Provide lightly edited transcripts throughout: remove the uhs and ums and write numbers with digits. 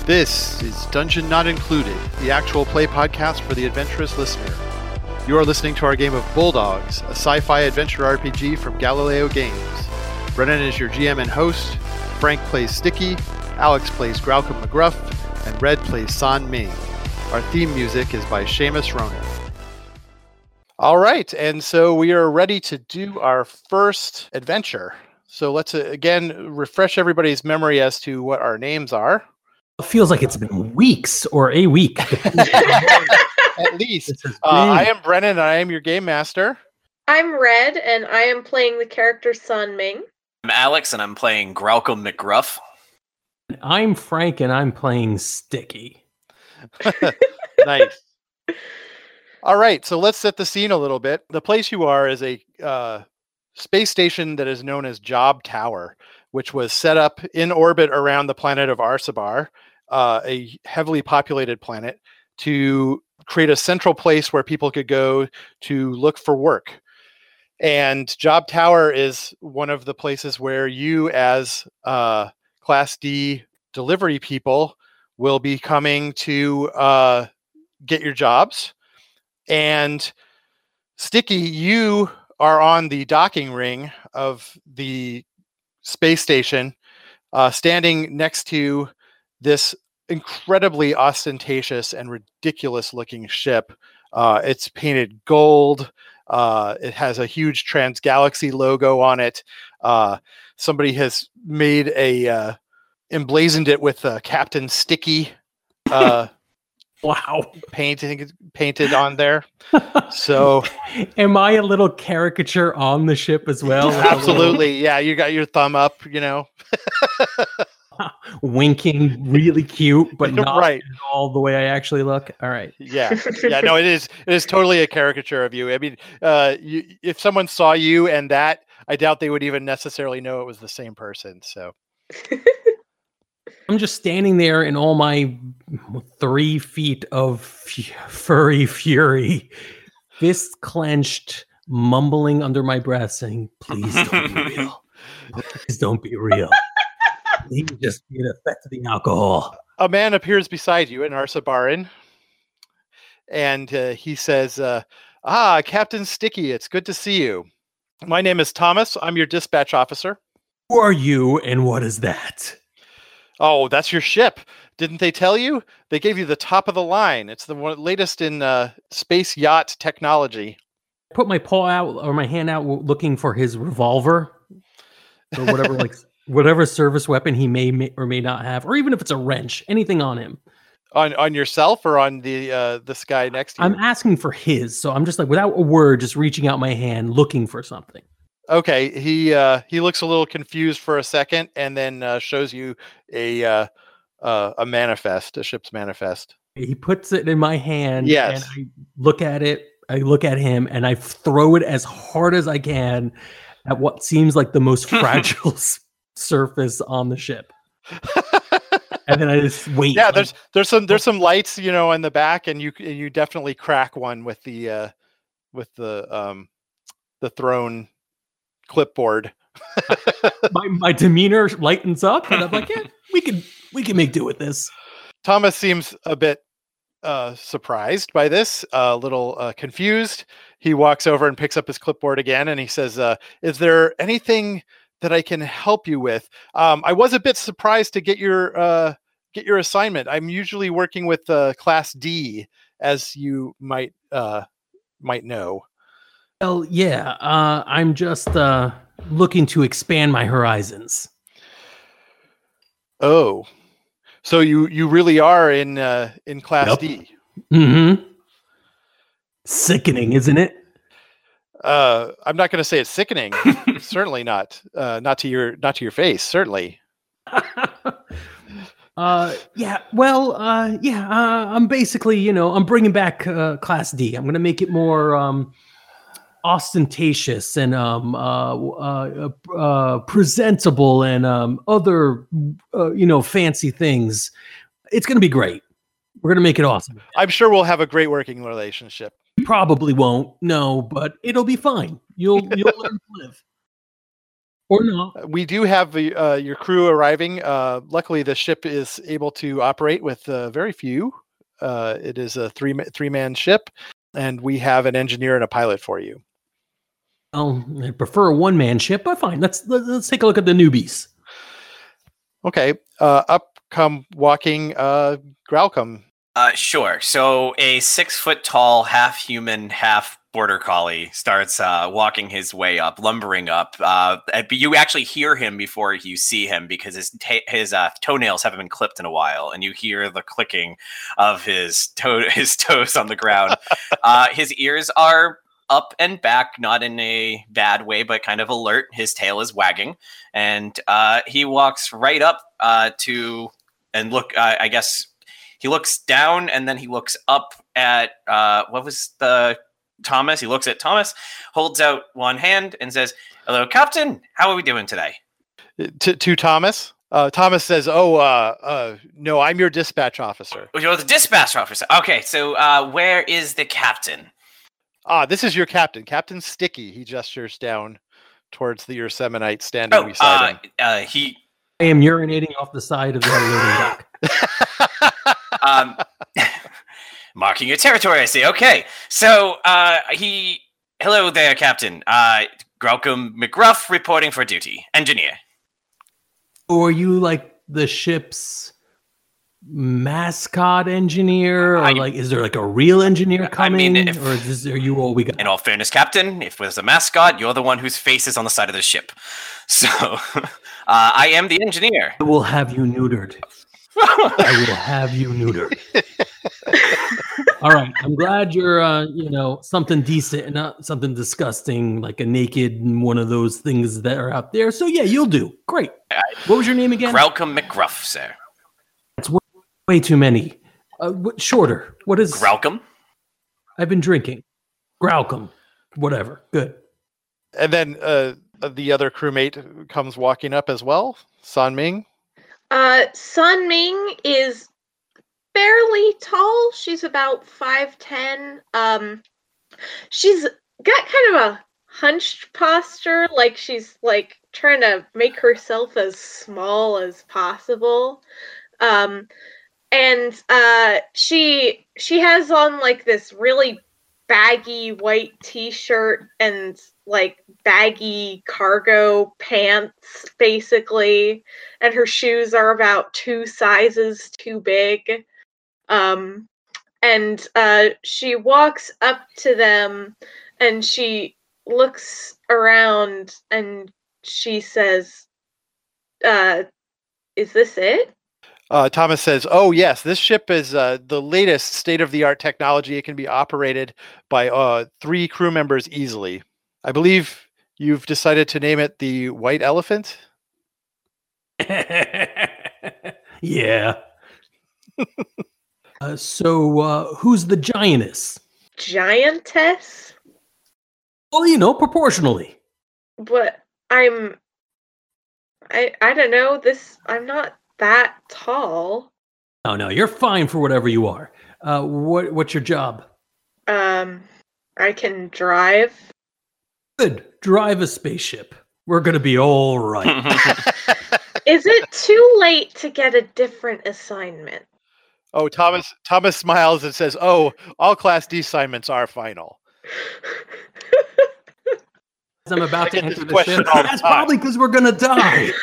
This is Dungeon Not Included, the actual play podcast for the adventurous listener. You are listening to our game of Bulldogs, a sci-fi adventure RPG from Galileo Games. Brennan is your GM and host, Frank plays Sticky, Alex plays Graucom McGruff, and Red plays San Ming. Our theme music is by Seamus Ronan. All right, and so we are ready to do our first adventure. So let's again refresh everybody's memory as to what our names are. It feels like it's been weeks or a week. At least. I am Brennan, and I am your game master. I'm Red, and I am playing the character San Ming. I'm Alex, and I'm playing Graucom McGruff. I'm Frank, and I'm playing Sticky. Nice. All right, so let's set the scene a little bit. The place you are is a space station that is known as Job Tower, which was set up in orbit around the planet of Arsabar, a heavily populated planet, to create a central place where people could go to look for work. And Job Tower is one of the places where you, as Class D delivery people, will be coming to get your jobs. And Sticky, you are on the docking ring of the space station, standing next to this incredibly ostentatious and ridiculous looking ship. It's painted gold. It has a huge Transgalaxy logo on it. Somebody has made emblazoned it with Captain Sticky. Wow. Painted on there. So am I a little caricature on the ship as well? Absolutely. Yeah, you got your thumb up, winking, really cute, but not right. all the way I actually look. All right. Yeah. No, it is totally a caricature of you. I mean, if someone saw you and that, I doubt they would even necessarily know it was the same person. So I'm just standing there in all my 3 feet of furry fury, fists clenched, mumbling under my breath, saying, "Please don't be real. Please don't be real. Please just be an effect of the alcohol." A man appears beside you in Arsabarin, and he says, Captain Sticky, it's good to see you. My name is Thomas. I'm your dispatch officer. Who are you, and what is that? Oh, that's your ship. Didn't they tell you? They gave you the top of the line. It's the latest in space yacht technology. I put my paw out or my hand out looking for his revolver or whatever, whatever service weapon he may or may not have, or even if it's a wrench, anything on him. On yourself or on this guy next to you? I'm asking for his, so I'm just without a word, just reaching out my hand, looking for something. Okay, he looks a little confused for a second, and then shows you a manifest, a ship's manifest. He puts it in my hand, yes. And I look at it. I look at him, and I throw it as hard as I can at what seems like the most fragile surface on the ship. And then I just wait. Yeah, there's some lights, in the back, and you definitely crack one with the throne clipboard. my demeanor lightens up, and I'm like, yeah, we can make do with this. Thomas seems a bit surprised by this, a little confused. He walks over and picks up his clipboard again, and he says, "Is there anything that I can help you with? I was a bit surprised to get your assignment. I'm usually working with Class D, as you might know." Well, yeah, I'm just looking to expand my horizons. Oh, so you really are in Class Yep. D? Mm-hmm. Sickening, isn't it? I'm not going to say it's sickening. Certainly not. Not to your face. Certainly. Yeah. Well, I'm basically, I'm bringing back Class D. I'm going to make it more ostentatious and presentable and other fancy things. It's going to be great. We're going to make it awesome. I'm sure we'll have a great working relationship. Probably won't, no, but it'll be fine. You'll learn to live. Or not. We do have your crew arriving. Luckily, the ship is able to operate with very few. It is a three-man ship, and we have an engineer and a pilot for you. Well, I prefer a one-man ship, but fine. Let's take a look at the newbies. Okay. Up come walking Growlcome. Sure. So a 6 foot tall, half human, half border collie starts walking his way up, lumbering up. But you actually hear him before you see him because his toenails haven't been clipped in a while, and you hear the clicking of his toes on the ground. His ears are up and back, not in a bad way, but kind of alert. His tail is wagging, and he walks right up to and look. I guess he looks down, and then he looks up at what was the Thomas. He looks at Thomas, holds out one hand, and says, "Hello, Captain. How are we doing today?" To Thomas. Thomas says, no, I'm your dispatch officer. Oh, you're the dispatch officer. Okay, so where is the captain? This is your captain, Captain Sticky. He gestures down towards the Yosemite standing beside him. I am urinating off the side of the loading dock. Marking your territory, I see. Okay, so hello there, Captain. Growlcome McGruff reporting for duty. Engineer. Or are you like the ship's mascot engineer, or is there like a real engineer coming, are you all we got? In all fairness, Captain, if there's a mascot, you're the one whose face is on the side of the ship. So, I am the engineer. I will have you neutered. I will have you neutered. All right, I'm glad you're something decent and not something disgusting like a naked one of those things that are out there. So yeah, you'll do. Great. What was your name again? Growlcome McGruff, sir. That's way too many. Shorter. What is Growlcome? I've been drinking. Growlcome. Whatever. Good. And then the other crewmate comes walking up as well. San Ming. Sun Ming is fairly tall. She's about 5'10". She's got kind of a hunched posture, like she's like trying to make herself as small as possible. And she has on like this really baggy white t-shirt and like baggy cargo pants, basically, and her shoes are about 2 sizes too big. And she walks up to them and she looks around and she says, "Is this it?" Thomas says, "Oh yes, this ship is the latest state-of-the-art technology. It can be operated by 3 crew members easily. I believe you've decided to name it the White Elephant." Yeah. So who's the giantess? Giantess? Well, proportionally. But I don't know. I'm not that tall. Oh no, you're fine for whatever you are. What's your job? I can drive. Good. Drive a spaceship. We're gonna be all right. Is it too late to get a different assignment? Oh, Thomas smiles and says, "Oh, all Class D assignments are final." I'm about to enter the question ship. all the That's time. probably because we're gonna die.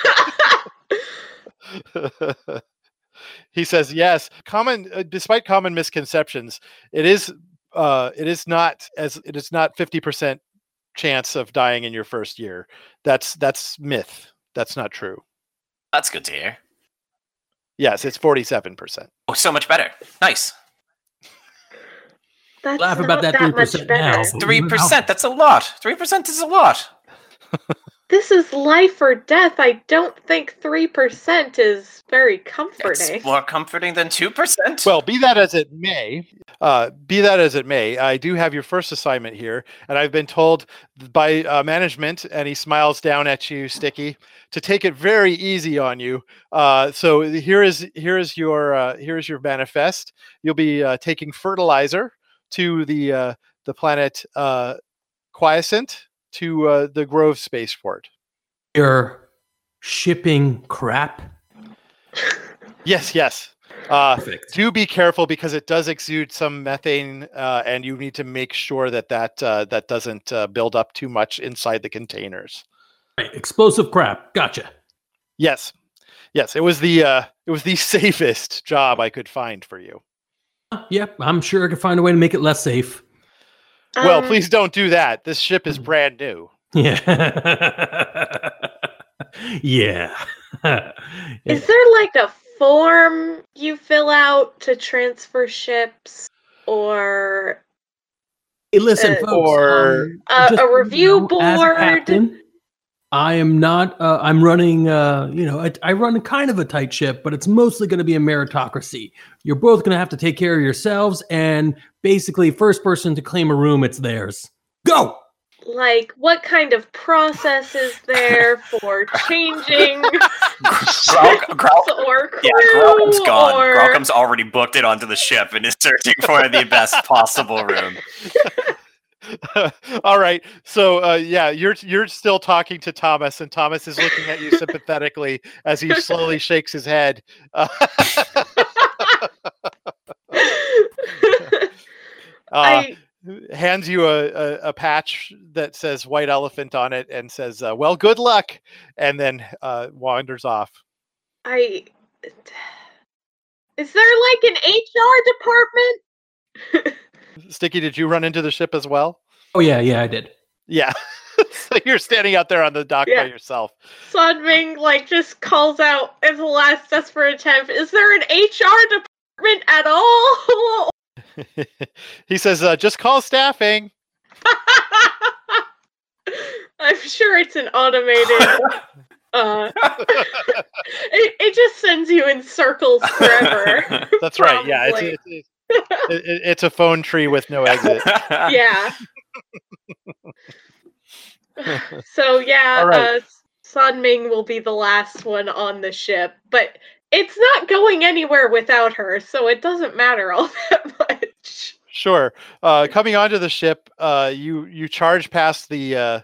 He says, "Yes, despite common misconceptions, it is not 50% chance of dying in your first year. That's myth. That's not true. That's good to hear. Yes, it's 47%. Oh, so much better. Nice. That's Laugh not about that that 3% much better. now. 3%. That's a lot. 3% is a lot. This is life or death. I don't think 3% is very comforting. It's more comforting than 2%. Well, be that as it may, I do have your first assignment here, and I've been told by management, and he smiles down at you, Sticky, to take it very easy on you. So here is your manifest. You'll be taking fertilizer to the planet Quiescent to the Grove spaceport. You're shipping crap? Yes. Perfect. Do be careful because it does exude some methane, and you need to make sure that doesn't build up too much inside the containers. Right. Explosive crap. Gotcha. Yes. It was the safest job I could find for you. Yep. I'm sure I could find a way to make it less safe. Well, please don't do that. This ship is brand new. Yeah. Yeah. Is there like a form you fill out to transfer ships, or Hey, listen, folks. or a review board? As a captain, I am not. I'm running. I run kind of a tight ship, but it's mostly going to be a meritocracy. You're both going to have to take care of yourselves, and basically, first person to claim a room, it's theirs. Go. Like, what kind of process is there for changing or crew? Yeah, Graucom's gone. Or... Graucom's already booked it onto the ship and is searching for the best possible room. All right. So you're still talking to Thomas, and Thomas is looking at you sympathetically as he slowly shakes his head. Hands you a patch that says White Elephant on it and says, well, good luck, and then wanders off. Is there like an HR department? Sticky, did you run into the ship as well? Oh, yeah, I did. Yeah. So you're standing out there on the dock by yourself. Sun Ming just calls out as a last desperate attempt, is there an HR department at all? He says, just call staffing. I'm sure it's an automated. It just sends you in circles forever. That's right. Yeah, it's a phone tree with no exit. Yeah. So right. Sun Ming will be the last one on the ship, but it's not going anywhere without her, so it doesn't matter all that much. Sure. Coming onto the ship, you charge past the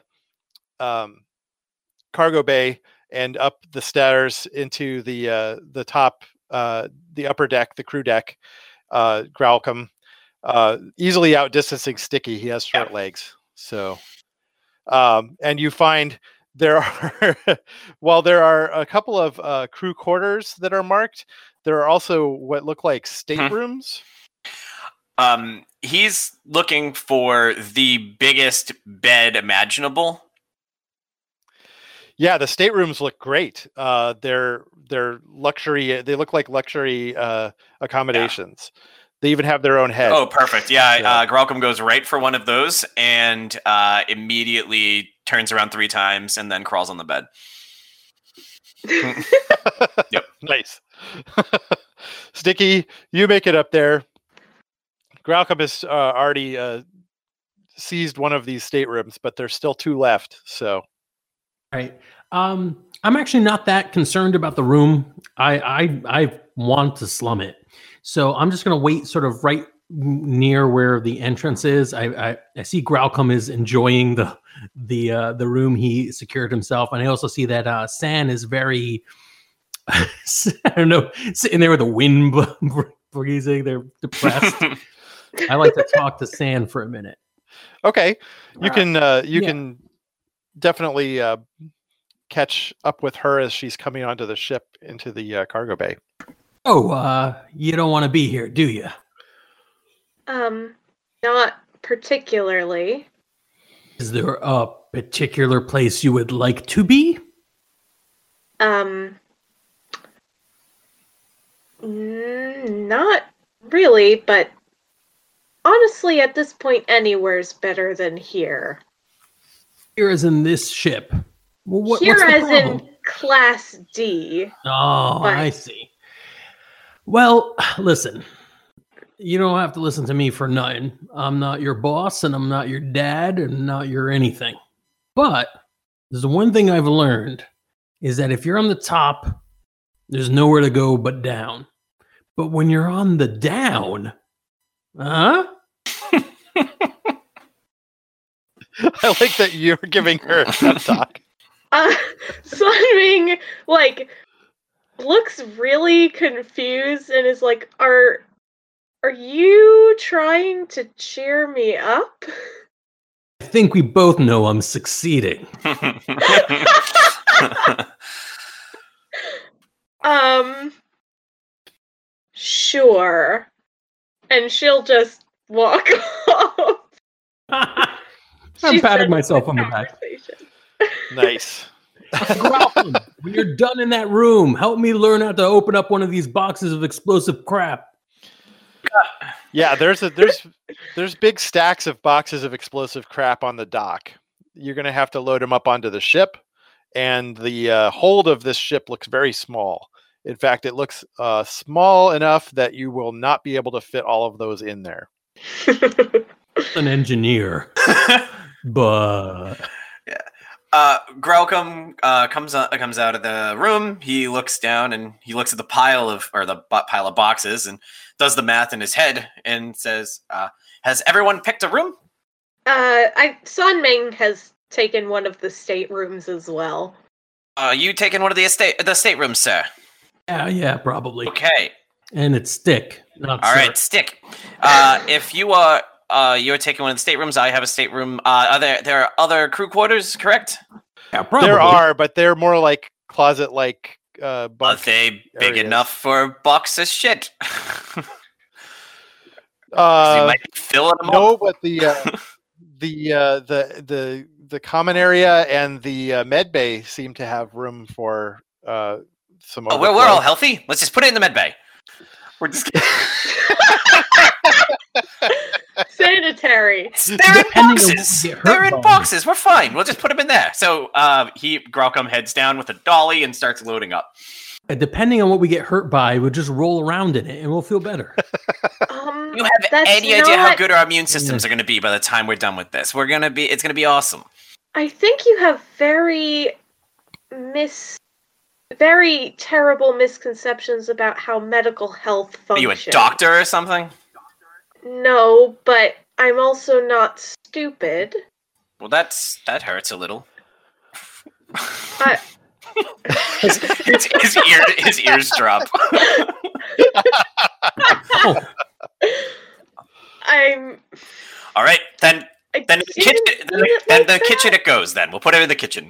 cargo bay and up the stairs into the top, the upper deck, the crew deck. Graucom, easily outdistancing Sticky. He has short legs. So, and you find there are, while there are a couple of crew quarters that are marked, there are also what look like staterooms. He's looking for the biggest bed imaginable. Yeah, the staterooms look great. They're luxury. They look like luxury accommodations. Yeah. They even have their own head. Oh, perfect. Yeah, Graucom goes right for one of those and immediately turns around 3 times and then crawls on the bed. Yep. Nice. Sticky, you make it up there. Graucom has already seized one of these staterooms, but there's still 2 left. So, right. I'm actually not that concerned about the room. I want to slum it. So I'm just going to wait sort of right near where the entrance is. I see Graucom is enjoying the room he secured himself. And I also see that San is very, I don't know, sitting there with the wind breezing. They're depressed. I like to talk to San for a minute. Okay. You can definitely catch up with her as she's coming onto the ship into the cargo bay. Oh, you don't want to be here, do you? Not particularly. Is there a particular place you would like to be? Not really, but honestly, at this point, anywhere's better than here. Here as in this ship. Well, here what's the as problem? in Class D. Oh, I see. Well, listen, you don't have to listen to me for nothing. I'm not your boss, and I'm not your dad, and not your anything. But there's the one thing I've learned is that if you're on the top, there's nowhere to go but down. But when you're on the down, I like that you're giving her a pep talk. Sunming, like, looks really confused and is like, Are you trying to cheer me up? I think we both know I'm succeeding. Sure. And she'll just walk off. I'm She's patting done myself with on the the back. conversation. Nice. Welcome. When you're done in that room, help me learn how to open up one of these boxes of explosive crap. Yeah, there's big stacks of boxes of explosive crap on the dock. You're going to have to load them up onto the ship, and the hold of this ship looks very small. In fact, it looks small enough that you will not be able to fit all of those in there. An engineer, but Grelcom comes out of the room. He looks down and he looks at the pile of boxes and does the math in his head and says, "Has everyone picked a room?" Sunming has taken one of the staterooms as well. You taken one of the staterooms, sir? yeah, probably. Okay. And it's stick, not All sir. right, stick. If you are you're taking one of the staterooms, I have a stateroom. There are other crew quarters, correct? Yeah, probably. There are, but they're more like closet-like. Are Bunk they big areas. enough for a box of shit? You Uh, might be filling them no, up. but the common area and the med bay seem to have room for some. Oh, we're all healthy. Let's just put it in the med bay. We're just Sanitary. they're in Depending on what boxes. we get hurt They're in by. boxes. We're fine. We'll just put them in there. So Grelcom heads down with a dolly and starts loading up. Depending on what we get hurt by, we'll just roll around in it and we'll feel better. You have That's any idea how not- good our immune systems are going to be by the time we're done with this? It's going to be awesome. I think you have very terrible misconceptions about how medical health Are you functions. a doctor or something? No, but I'm also not stupid. Well, that hurts a little. I- his ears drop. Oh, I'm. All right, then I the didn't kitchen. mean it Then like the that. kitchen it goes. Then we'll put him in the kitchen.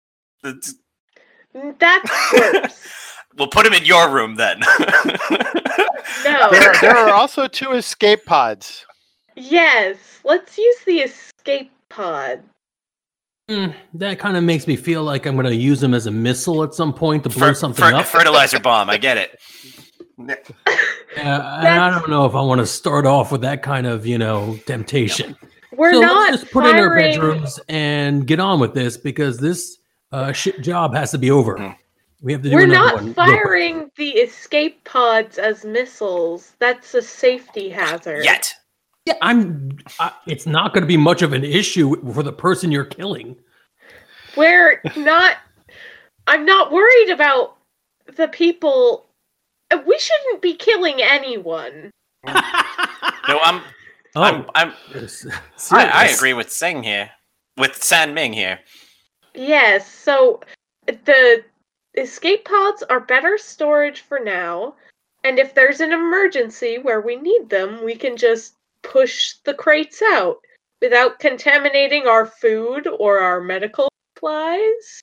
That's worse. We'll put him in your room then. No. There are also 2 escape pods. Yes, let's use the escape pod. that kind of makes me feel like I'm going to use them as a missile at some point to blow something up. Fertilizer bomb. I get it. And I don't know if I want to start off with that kind of, temptation. We're So not let's just put in our firing. bedrooms and get on with this because this shit job has to be over. Mhm. We have to do We're another not one real quick. firing the escape pods as missiles. That's a safety hazard. Yet. Yeah, it's not going to be much of an issue for the person you're killing. We're not. I'm not worried about the people. We shouldn't be killing anyone. No, I'm. I serious. agree with Sing here. With San Ming here. Yes, so the escape pods are better storage for now, and if there's an emergency where we need them, we can just push the crates out without contaminating our food or our medical supplies.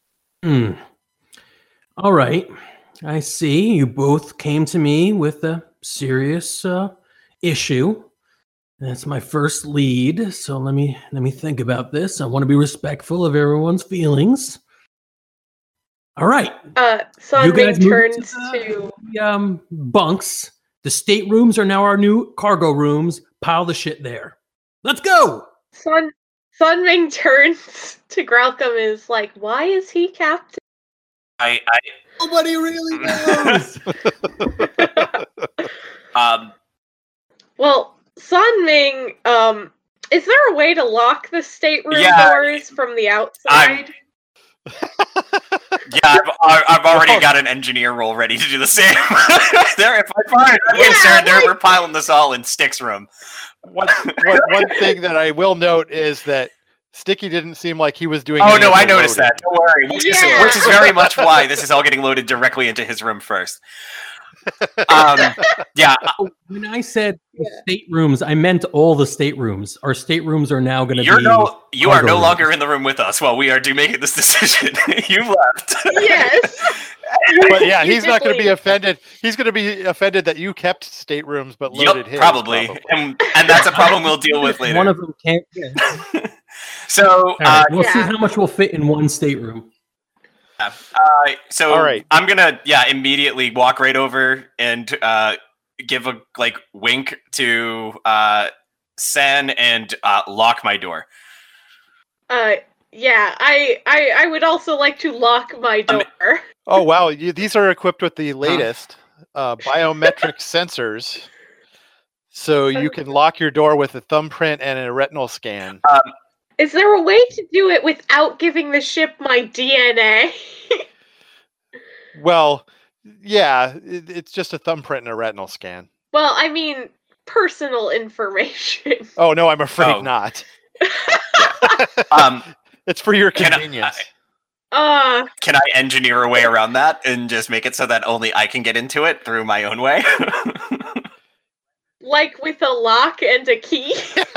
All right. I see. You both came to me with a serious issue. That's my first lead. So let me think about this. I want to be respectful of everyone's feelings. All right. Sunming move turns to to the bunks. The staterooms are now our new cargo rooms. Pile the shit there. Let's go. Sunming turns to Grelcom is like, why is he captain? Nobody really knows. Well, Sunming, is there a way to lock the stateroom Yeah. doors from the outside? Yeah, I've already got an engineer roll ready to do the same. There, if I'm concerned, we're piling this all in Stick's room. One thing that I will note is that Sticky didn't seem like he was doing. Oh any no, of I the noticed loading. that. Don't worry. Which is very much why this is all getting loaded directly into his room first. Yeah. When I said staterooms, I meant all the staterooms. Our staterooms are now going to be. You are no cargo longer rooms. in the room with us while we are making this decision. You've left. Yes. But yeah, he's You not going to be did offended. He's going to be offended that you kept staterooms but loaded his. Probably. And that's a problem we'll deal with later. One of them can't. Yeah. So, All right, we'll see Yeah. how much will fit in one stateroom. so All right. I'm gonna immediately walk right over and give a wink to Sen and lock my door. Yeah, I would also like to lock my door. Oh wow, these are equipped with the latest biometric sensors, so you can lock your door with a thumbprint and a retinal scan. Is there a way to do it without giving the ship my DNA? Well, yeah, it's just a thumbprint and a retinal scan. Well, I mean, personal information. Oh no, I'm afraid Oh. not. Um, It's for your Can I- convenience. Can I engineer a way around that and just make it so that only I can get into it through my own way? Like with a lock and a key.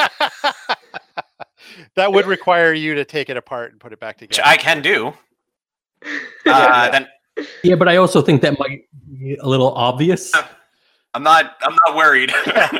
That would require you to take it apart and put it back Which together. I can do. Yeah. Then Yeah, but I also think that might be a little obvious. I'm not worried.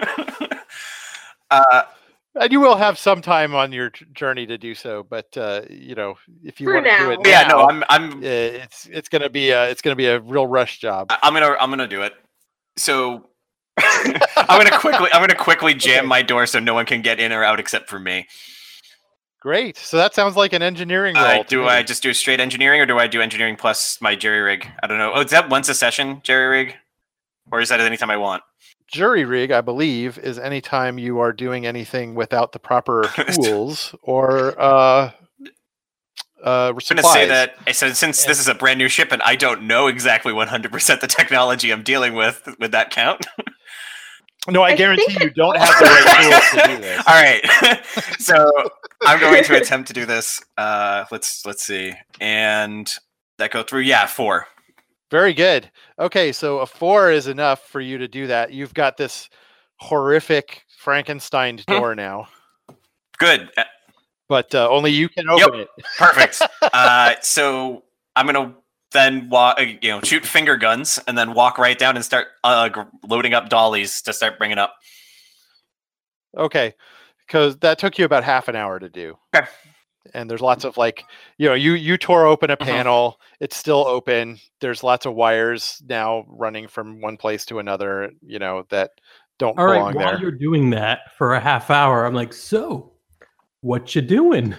And you will have some time on your journey to do so, but if you For want to do now. it Yeah, now, no, I'm it's gonna be a real rush job. I'm gonna do it. So I'm gonna quickly jam Okay. my door so no one can get in or out except for me. Great. So that sounds like an engineering role. to Do me. I just do straight engineering or do I do engineering plus my jerry rig? I don't know. Oh, is that once a session jerry rig, or is that at any time I want? Jury rig, I believe, is anytime you are doing anything without the proper tools or I'm supplies. going to say that since this is a brand new ship and I don't know exactly 100% the technology I'm dealing with, would that count? No, I I guarantee think you don't have the right tools to do this. All right. So I'm going to attempt to do this. Let's see. And that go through. Yeah, 4. Very good. Okay, so a 4 is enough for you to do that. You've got this horrific Frankenstein door now, Good. but only you can open it. Perfect. So I'm gonna then walk, shoot finger guns, and then walk right down and start loading up dollies to start bringing up. Okay, because that took you about half an hour to do. Okay. And there's lots of you tore open a Mhm. panel. It's still open. There's lots of wires now running from one place to another. That don't All right, belong while there. you're doing that for a half hour, I'm like, so what you doing?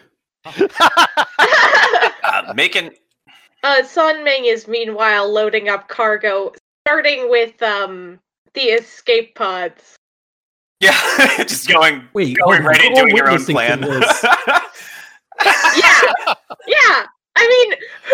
Making. Sun Ming is meanwhile loading up cargo, starting with the escape pods. Yeah, just going Wait, right we're into all doing your own witnessing plan. this. Yeah, yeah. I mean,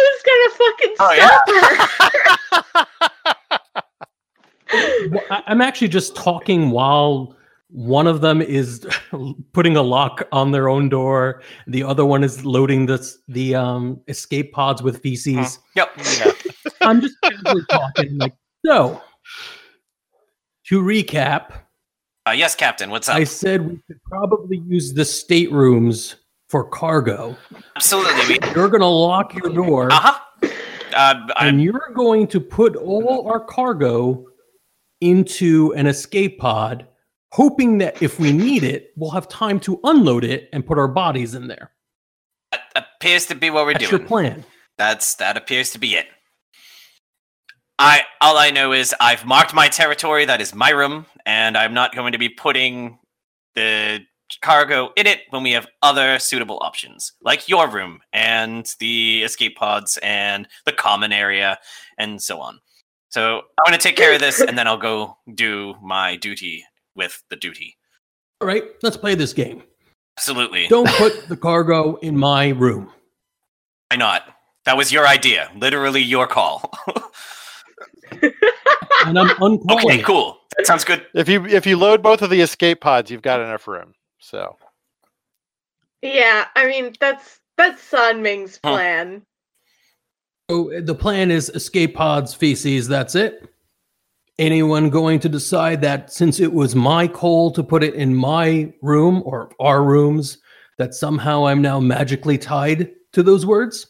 who's gonna fucking stop her? Well, I'm actually just talking while one of them is putting a lock on their own door. The other one is loading the escape pods with feces. Yep. Yeah. I'm just casually talking. Like, so to recap, Yes, Captain. What's up? I said we could probably use the staterooms for cargo. Absolutely. You're going to lock your door, Uh-huh. and you're going to put all our cargo into an escape pod, hoping that if we need it, we'll have time to unload it and put our bodies in there. That appears to be what we're That's doing. your plan. That appears to be it. All I know is I've marked my territory. That is my room, and I'm not going to be putting the cargo in it when we have other suitable options, like your room and the escape pods and the common area and so on. So I'm going to take care of this, and then I'll go do my duty with the duty. All right, let's play this game. Absolutely. Don't put the cargo in my room. Why not? That was your idea. Literally your call. And I'm uncalling Okay, it. cool. That sounds good. If you load both of the escape pods, you've got enough room. So Yeah, I mean that's Sun Ming's Huh. plan. So the plan is escape pods, feces, that's it? Anyone going to decide that since it was my call to put it in my room or our rooms, that somehow I'm now magically tied to those words?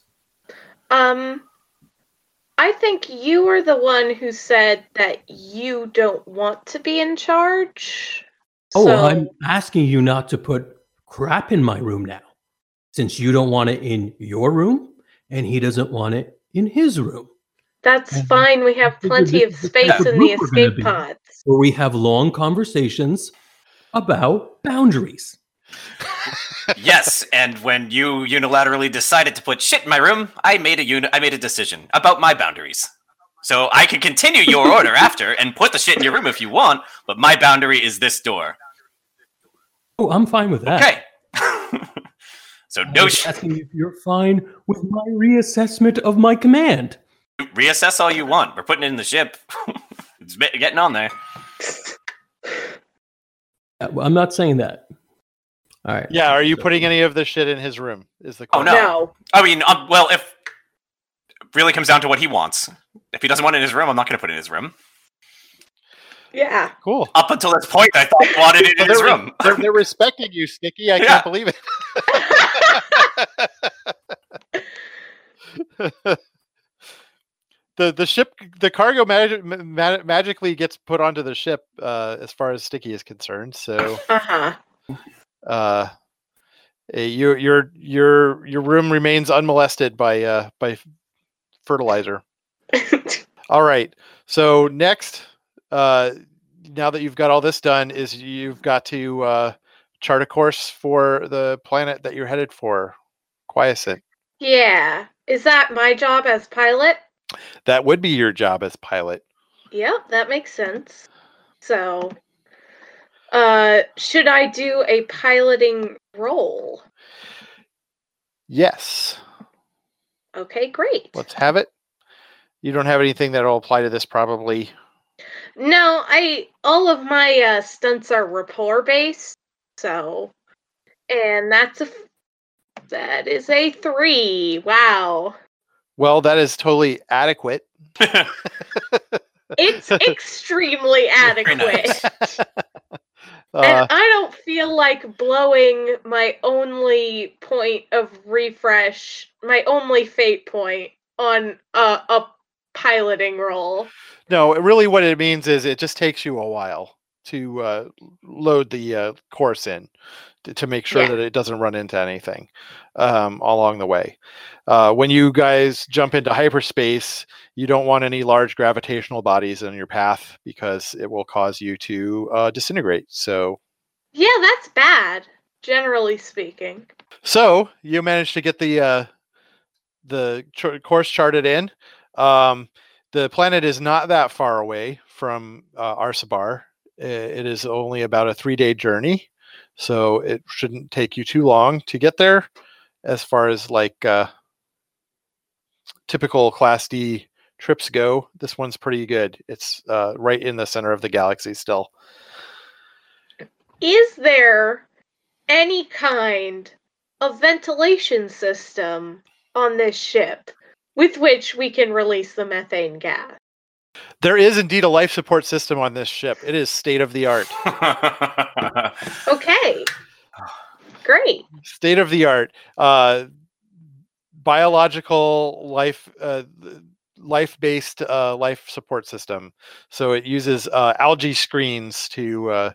I think you were the one who said that you don't want to be in charge. Oh, So, I'm asking you not to put crap in my room now, since you don't want it in your room and he doesn't want it in his room. that's And fine. We have I figured plenty this of is the type space of in the group we're gonna escape be, pods. where we have long conversations about boundaries. Yes, and when you unilaterally decided to put shit in my room, I made a decision about my boundaries. So I can continue your order after and put the shit in your room if you want, but my boundary is this door. Oh, I'm fine with that. Okay. So I no was asking if you're fine with my reassessment of my command. reassess all you want. We're putting it in the ship. It's getting on there. Well, I'm not saying that. All right. Yeah, are you putting any of this shit in his room? Is the Oh, question. no. I mean, well, if it really comes down to what he wants. If he doesn't want it in his room, I'm not going to put it in his room. Yeah. Cool. Up until this point, I thought he wanted it in his room. They're respecting you, Sticky. I Yeah. can't believe it. The ship, the cargo magically gets put onto the ship as far as Sticky is concerned. So, your room remains unmolested by fertilizer. All right. So next, now that you've got all this done, is you've got to chart a course for the planet that you're headed for, Quiescent. Yeah. Is that my job as pilot? That would be your job as pilot. Yep, that makes sense. So, should I do a piloting role? Yes. Okay, great. Let's have it. You don't have anything that'll apply to this, probably. No, all of my stunts are rapport based. So, and that is a 3. Wow. Well, that is totally adequate. It's extremely adequate. nice. And I don't feel like blowing my only point of refresh, my only fate point on a piloting role. No, really what it means is it just takes you a while to load the course in to make sure that it doesn't run into anything along the way. When you guys jump into hyperspace, you don't want any large gravitational bodies in your path because it will cause you to disintegrate. So, yeah, that's bad, generally speaking. So you managed to get the course charted in. The planet is not that far away from Arsabar. It is only about a 3-day journey, so it shouldn't take you too long to get there. As far as like typical Class D trips go, this one's pretty good. It's right in the center of the galaxy still. Is there any kind of ventilation system on this ship with which we can release the methane gas? There is indeed a life support system on this ship. It is state of the art. Okay. Great. State of the art. Biological life-based life support system. So it uses algae screens to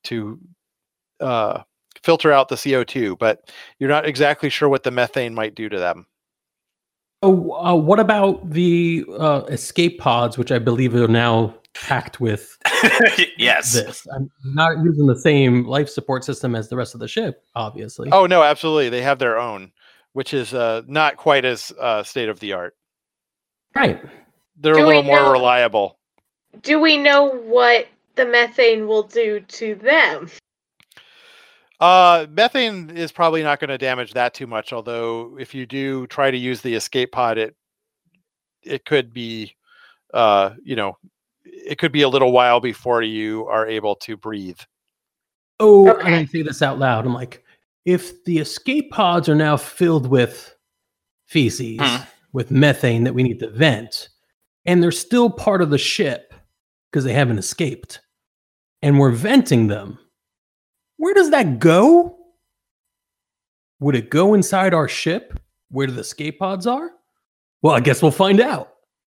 filter out the CO2, but you're not exactly sure what the methane might do to them. Oh, what about the escape pods, which I believe are now packed with Yes. this? I'm not using the same life support system as the rest of the ship, obviously. Oh, no, absolutely. They have their own, which is not quite as state of the art. Right. They're Do a we little more know- reliable. Do we know what the methane will do to them? Methane is probably not going to damage that too much, although if you do try to use the escape pod, it could be, it could be a little while before you are able to breathe. Oh, Okay. and I say this out loud. I'm like, if the escape pods are now filled with feces, with methane that we need to vent, and they're still part of the ship because they haven't escaped, and we're venting them, where does that go? Would it go inside our ship where the escape pods are? Well, I guess we'll find out.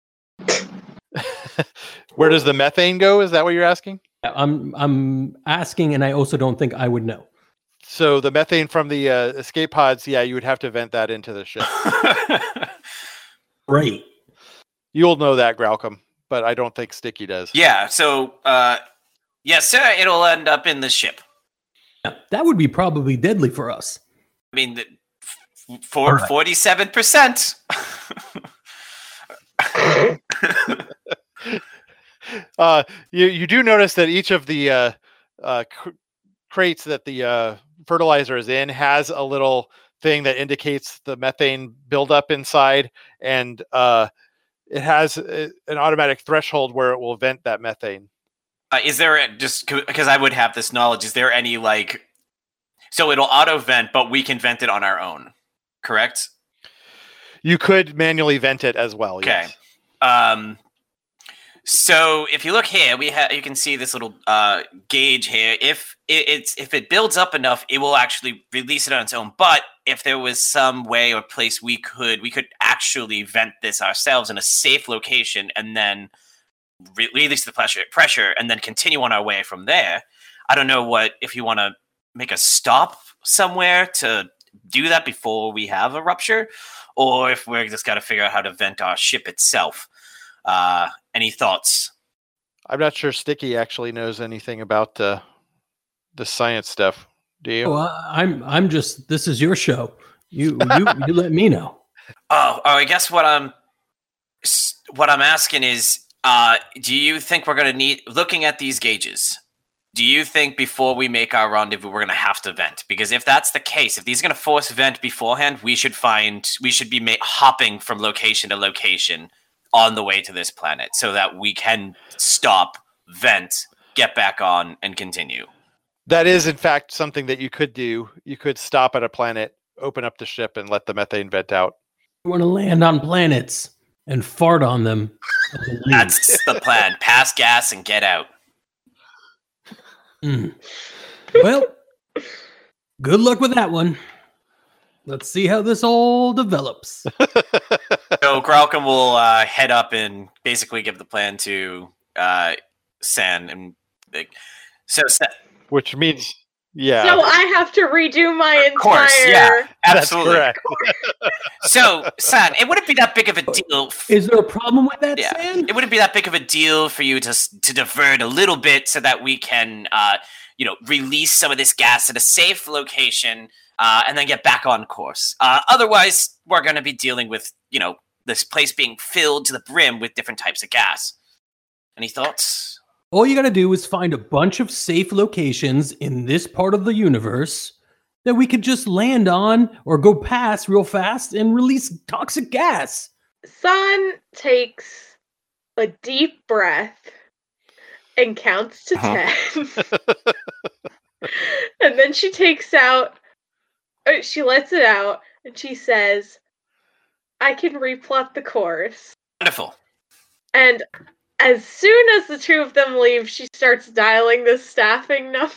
Where does the methane go? Is that what you're asking? I'm asking, and I also don't think I would know. So the methane from the escape pods, yeah, you would have to vent that into the ship. Right. You'll know that, Graucom, but I don't think Sticky does. Yeah, so, yes, sir, it'll end up in the ship. Yeah, that would be probably deadly for us. I mean, for 47%. You do notice that each of the crates that the fertilizer is in has a little thing that indicates the methane buildup inside, and it has an automatic threshold where it will vent that methane. Is there, just because I would have this knowledge, is there any so it'll auto vent, but we can vent it on our own, correct? You could manually vent it as well. Okay. Yes. So if you look here, you can see this little gauge here. If it builds up enough, it will actually release it on its own. But if there was some way or place we could actually vent this ourselves in a safe location and then release the pressure and then continue on our way from there. I don't know if you want to make a stop somewhere to do that before we have a rupture, or if we're just got to figure out how to vent our ship itself. Any thoughts? I'm not sure Sticky actually knows anything about the science stuff. Do you? Oh, I'm just. This is your show. You let me know. Oh, I guess what I'm asking is, do you think we're going to need, looking at these gauges, do you think before we make our rendezvous we're going to have to vent? Because if that's the case, if these are going to force vent beforehand, we should be hopping from location to location on the way to this planet so that we can stop, vent, get back on, and continue. That is, in fact, something that you could do. You could stop at a planet, open up the ship, and let the methane vent out. We want to land on planets and fart on them. That's the plan. Pass gas and get out. Well, good luck with that one. Let's see how this all develops. So Graucom will head up and basically give the plan to San, and San, which means, yeah. So I have to redo my entire. Of course, yeah, absolutely. That's correct. So San, it wouldn't be that big of a deal. Is there a problem with that, Yeah, San? it wouldn't be that big of a deal for you to divert a little bit so that we can, release some of this gas at a safe location. And then get back on course. Otherwise, we're going to be dealing with, this place being filled to the brim with different types of gas. Any thoughts? All you got to do is find a bunch of safe locations in this part of the universe that we could just land on or go past real fast and release toxic gas. San takes a deep breath and counts to 10. And then she lets it out, and she says, I can replot the course. Wonderful. And as soon as the two of them leave, she starts dialing the staffing number.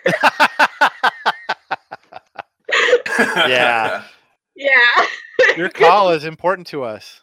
Yeah. Yeah. Your call is important to us.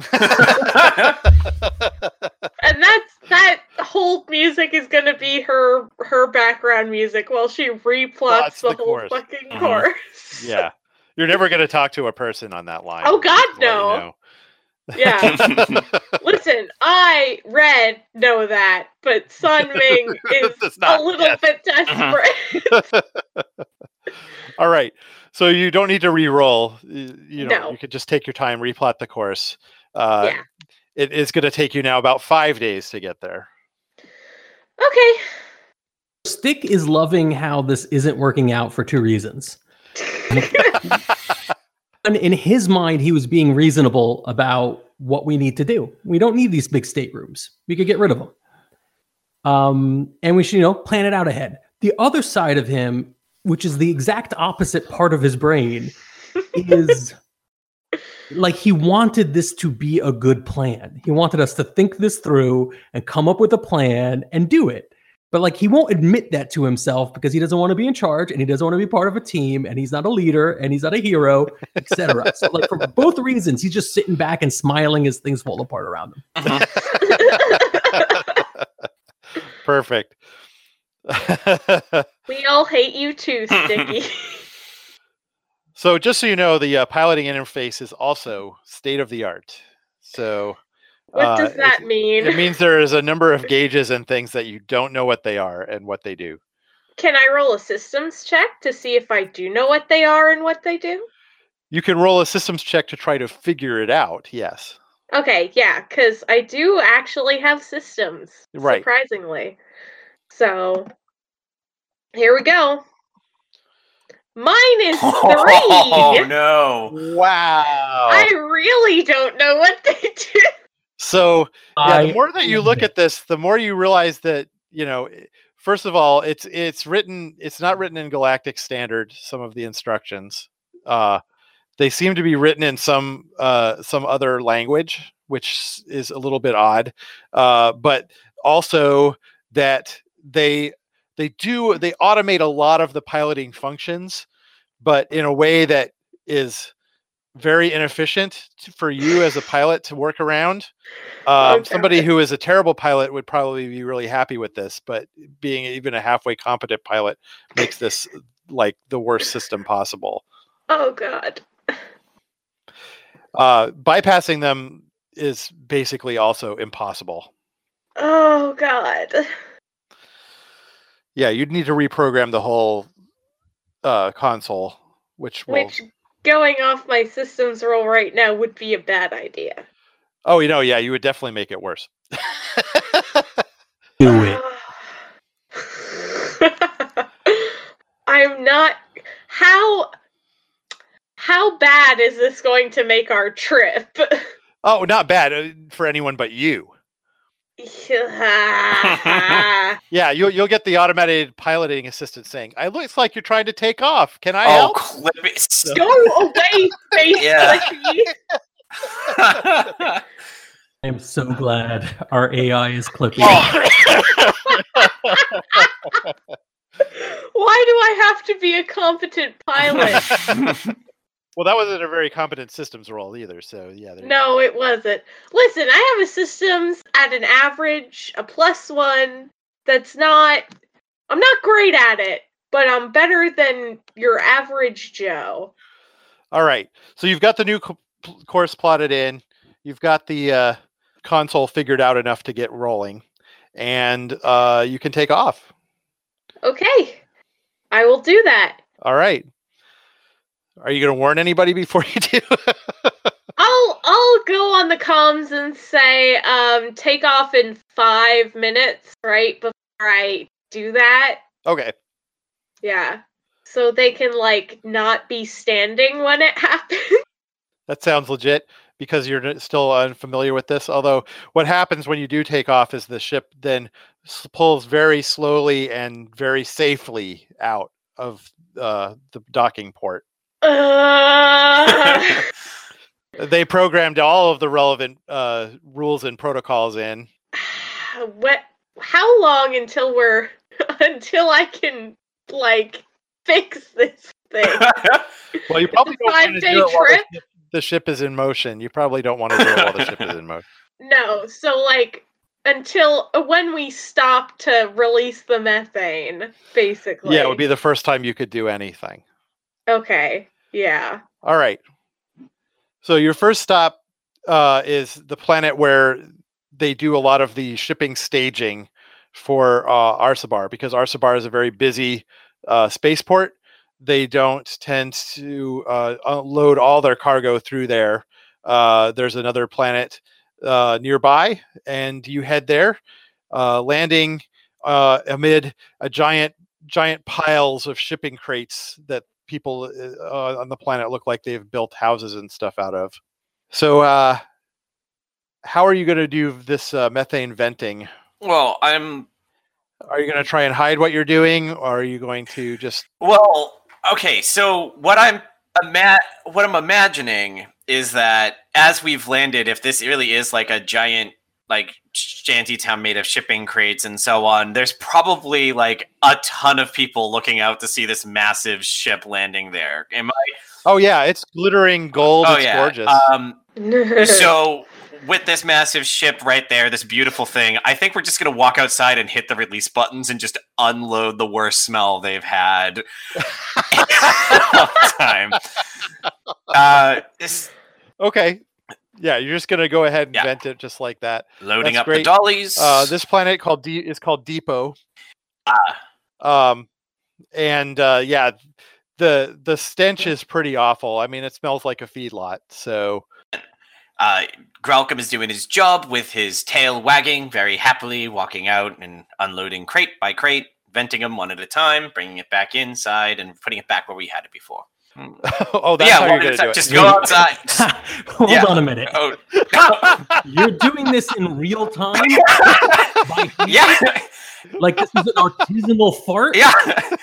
And that whole music is going to be her background music while she replots the whole course. fucking course. Yeah. You're never going to talk to a person on that line. Oh, God, Just to let no. you know. Yeah. Listen, I, Red, know that, but Sun Ming is a little bit desperate. All right. So you don't need to re-roll. No. You could just take your time, replot the course. Yeah. It is going to take you now about 5 days to get there. Okay. Stick is loving how this isn't working out for two reasons. And in his mind, he was being reasonable about what we need to do. We don't need these big staterooms. We could get rid of them. And we should, plan it out ahead. The other side of him which is the exact opposite part of his brain, is like he wanted this to be a good plan. He wanted us to think this through and come up with a plan and do it. But like he won't admit that to himself because he doesn't want to be in charge and he doesn't want to be part of a team and he's not a leader and he's not a hero, etc. So like for both reasons, he's just sitting back and smiling as things fall apart around him. Perfect. We all hate you too, Sticky. So just so you know, the piloting interface is also state of the art. So What does that mean? It means there is a number of gauges and things that you don't know what they are and what they do. Can I roll a systems check to see if I do know what they are and what they do? You can roll a systems check to try to figure it out, yes. Okay, yeah, because I do actually have systems, Right. surprisingly. So, here we go. Mine is 3! Oh, no. Wow. I really don't know what they do. So, yeah, the more that you look at this, the more you realize that, you know, first of all, it's not written in Galactic Standard, some of the instructions. They seem to be written in some other language, which is a little bit odd. But also that they automate a lot of the piloting functions, but in a way that is very inefficient for you as a pilot to work around. Somebody who is a terrible pilot would probably be really happy with this, but being even a halfway competent pilot makes this like the worst system possible. Oh, God. Bypassing them is basically also impossible. Oh, God. Yeah, you'd need to reprogram the whole console, which going off my systems roll right now would be a bad idea. Oh, yeah, you would definitely make it worse. Do it. I'm not. How bad is this going to make our trip? Oh, not bad for anyone but you. Yeah, you'll get the automated piloting assistant saying, "I looks like you're trying to take off. Can I help?" Clip it. Go away, Space. I am so glad our AI is clipping. Why do I have to be a competent pilot? Well, that wasn't a very competent systems role either, so yeah. No, it wasn't. Listen, I have a systems at an average, a +1. I'm not great at it, but I'm better than your average Joe. All right, so you've got the new course plotted in. You've got the console figured out enough to get rolling, and you can take off. Okay, I will do that. All right. Are you going to warn anybody before you do? I'll go on the comms and say take off in 5 minutes, right before I do that. Okay. Yeah. So they can not be standing when it happens. That sounds legit because you're still unfamiliar with this. Although what happens when you do take off is the ship then pulls very slowly and very safely out of the docking port. They programmed all of the relevant rules and protocols in. How long until I can fix this thing? Well, you probably don't want to do it trip? while the ship is in motion. You probably don't want to do it while the ship is in motion. No, so until when we stop to release the methane, basically. Yeah, it would be the first time you could do anything. Okay, yeah. All right. So your first stop is the planet where they do a lot of the shipping staging for Arsabar, because Arsabar is a very busy spaceport. They don't tend to load all their cargo through there. There's another planet nearby, and you head there, landing amid a giant piles of shipping crates that people on the planet look like they've built houses and stuff out of. So how are you going to do this methane venting? Well, I'm Are you going to try and hide what you're doing, or are you going to just? Well, okay. So what I'm imagining is that as we've landed, if this really is like a giant like shantytown made of shipping crates and so on, there's probably like a ton of people looking out to see this massive ship landing there. Am I? Oh yeah, it's glittering gold. Oh It's yeah. gorgeous. So with this massive ship right there, this beautiful thing, I think we're just going to walk outside and hit the release buttons and just unload the worst smell they've had in a long time. Okay. Yeah, you're just gonna go ahead and Yeah. vent it just like that. Loading That's up the great. dollies. This planet is called Depot. Yeah, the stench is pretty awful. I mean, it smells like a feedlot. So Gralcom is doing his job with his tail wagging very happily, walking out and unloading crate by crate, venting them one at a time, bringing it back inside, and putting it back where we had it before. oh, that's how you're gonna do it. Just go outside. Hold Yeah. on a minute. Oh. You're doing this in real time? By hand? Yeah. Like this is an artisanal fart? Yeah.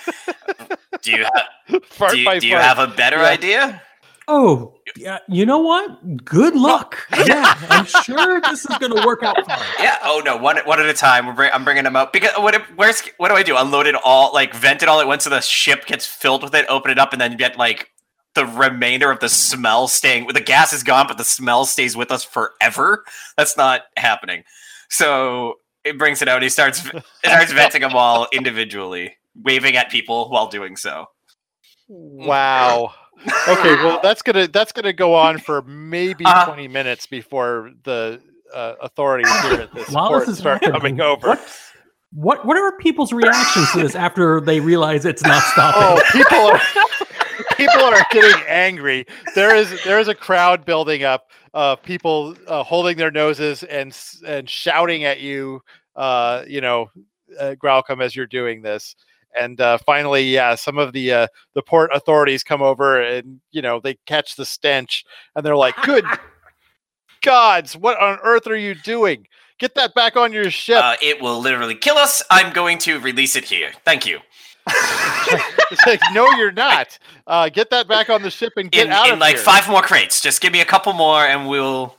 Do you Fart do you, by do you fart. have a better Yeah. idea? Oh, yeah. You know what? Good luck. Yeah, I'm sure this is going to work out fine. Yeah. Oh no, one at a time. I'm bringing them out because what do I do? Unload it all, like vent it all at once, so the ship gets filled with it. Open it up, and then get like the remainder of the smell staying. The gas is gone, but the smell stays with us forever. That's not happening. So it brings it out. He starts venting them all individually, waving at people while doing so. Wow. Okay, well that's gonna go on for maybe 20 minutes before the authorities here at this While port this is start happening, coming over. What are people's reactions to this after they realize it's not stopping? Oh, people are getting angry. There is a crowd building up. People holding their noses and shouting at you. Gralcom, as you're doing this. And finally, yeah, some of the port authorities come over and, they catch the stench and they're like, good gods, what on earth are you doing? Get that back on your ship. It will literally kill us. I'm going to release it here. Thank you. It's like, no, you're not. Get that back on the ship and get out of in like here. 5 more crates. Just give me a couple more and we'll...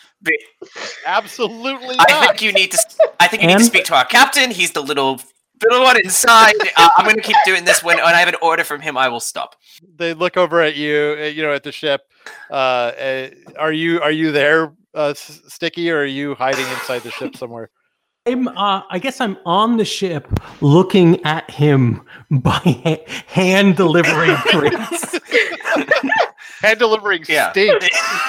Absolutely not. I think you need to speak to our captain. He's the little one inside. I'm going to keep doing this. When I have an order from him, I will stop. They look over at you, at the ship. Are you there, Sticky, or are you hiding inside the ship somewhere? I guess I'm on the ship looking at him by hand delivering crates. Hand delivering Yeah. steak.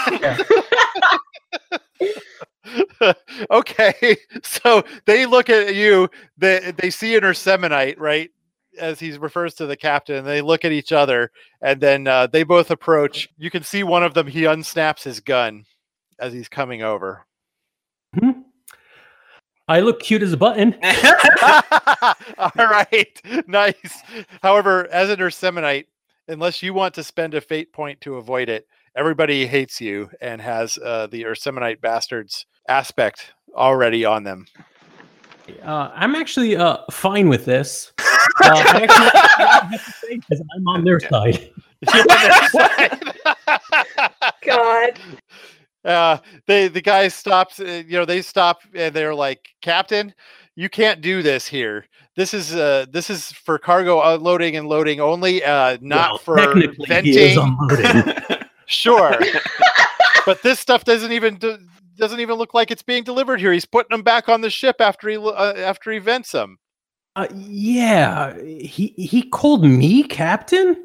Okay, so they look at you. They see an Ursemonite, right? As he refers to the captain, and they look at each other, and then they both approach. You can see one of them. He unsnaps his gun as he's coming over. Hmm? I look cute as a button. All right, nice. However, as an Ursemonite, unless you want to spend a fate point to avoid it, everybody hates you and has the Ursemonite bastards aspect already on them. I'm actually fine with this. I actually have to say, because I'm on their side. God. The guy stops. They stop and they're like, "Captain, you can't do this here. This is for cargo unloading and loading only, not for technically venting." he is unloading. Sure, but this stuff doesn't even look like it's being delivered here. He's putting them back on the ship after he vents them. Yeah, he called me captain.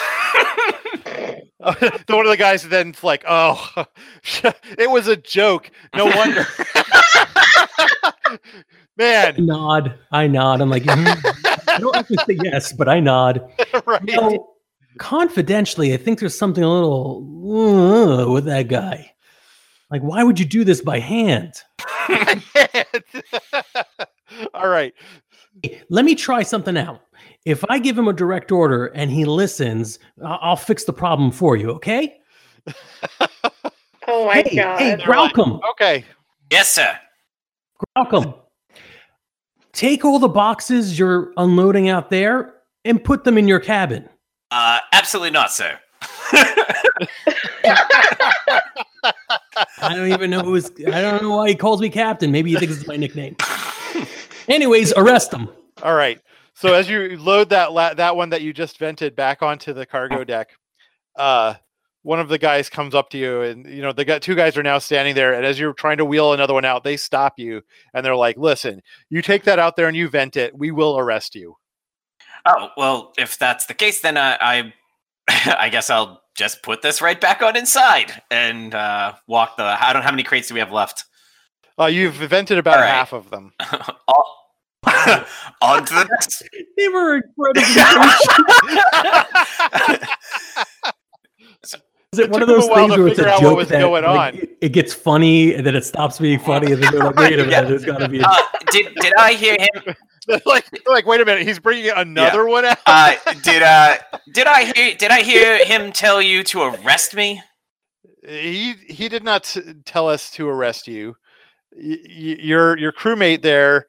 One of the guys then like, "Oh, it was a joke. No wonder." Man, I nod. I'm like, I don't actually say yes, but I nod. right? No, confidentially, I think there's something a little with that guy. Like, why would you do this by hand? All right. Let me try something out. If I give him a direct order and he listens, I'll fix the problem for you, okay? Oh my God. Hey, Gralcom. Okay. Yes, sir. Gralcom. take all the boxes you're unloading out there and put them in your cabin. Absolutely not, sir. I don't even know I don't know why he calls me captain. Maybe he thinks it's my nickname. Anyways, arrest him. All right. So as you load that one that you just vented back onto the cargo deck, one of the guys comes up to you, and the two guys are now standing there. And as you're trying to wheel another one out, they stop you, and they're like, "Listen, you take that out there and you vent it. We will arrest you." Oh well, if that's the case, then I guess I'll just put this right back on inside and walk the. I don't know how many crates do we have left. You've vented about half of them. On to the next. They were incredibly Is it one of those things where it's a joke that it gets funny and then it stops being funny and then they're like, wait a minute, there's got to be did I hear him? like, wait a minute, he's bringing another one out? Did I hear him tell you to arrest me? He did not tell us to arrest you. Your crewmate there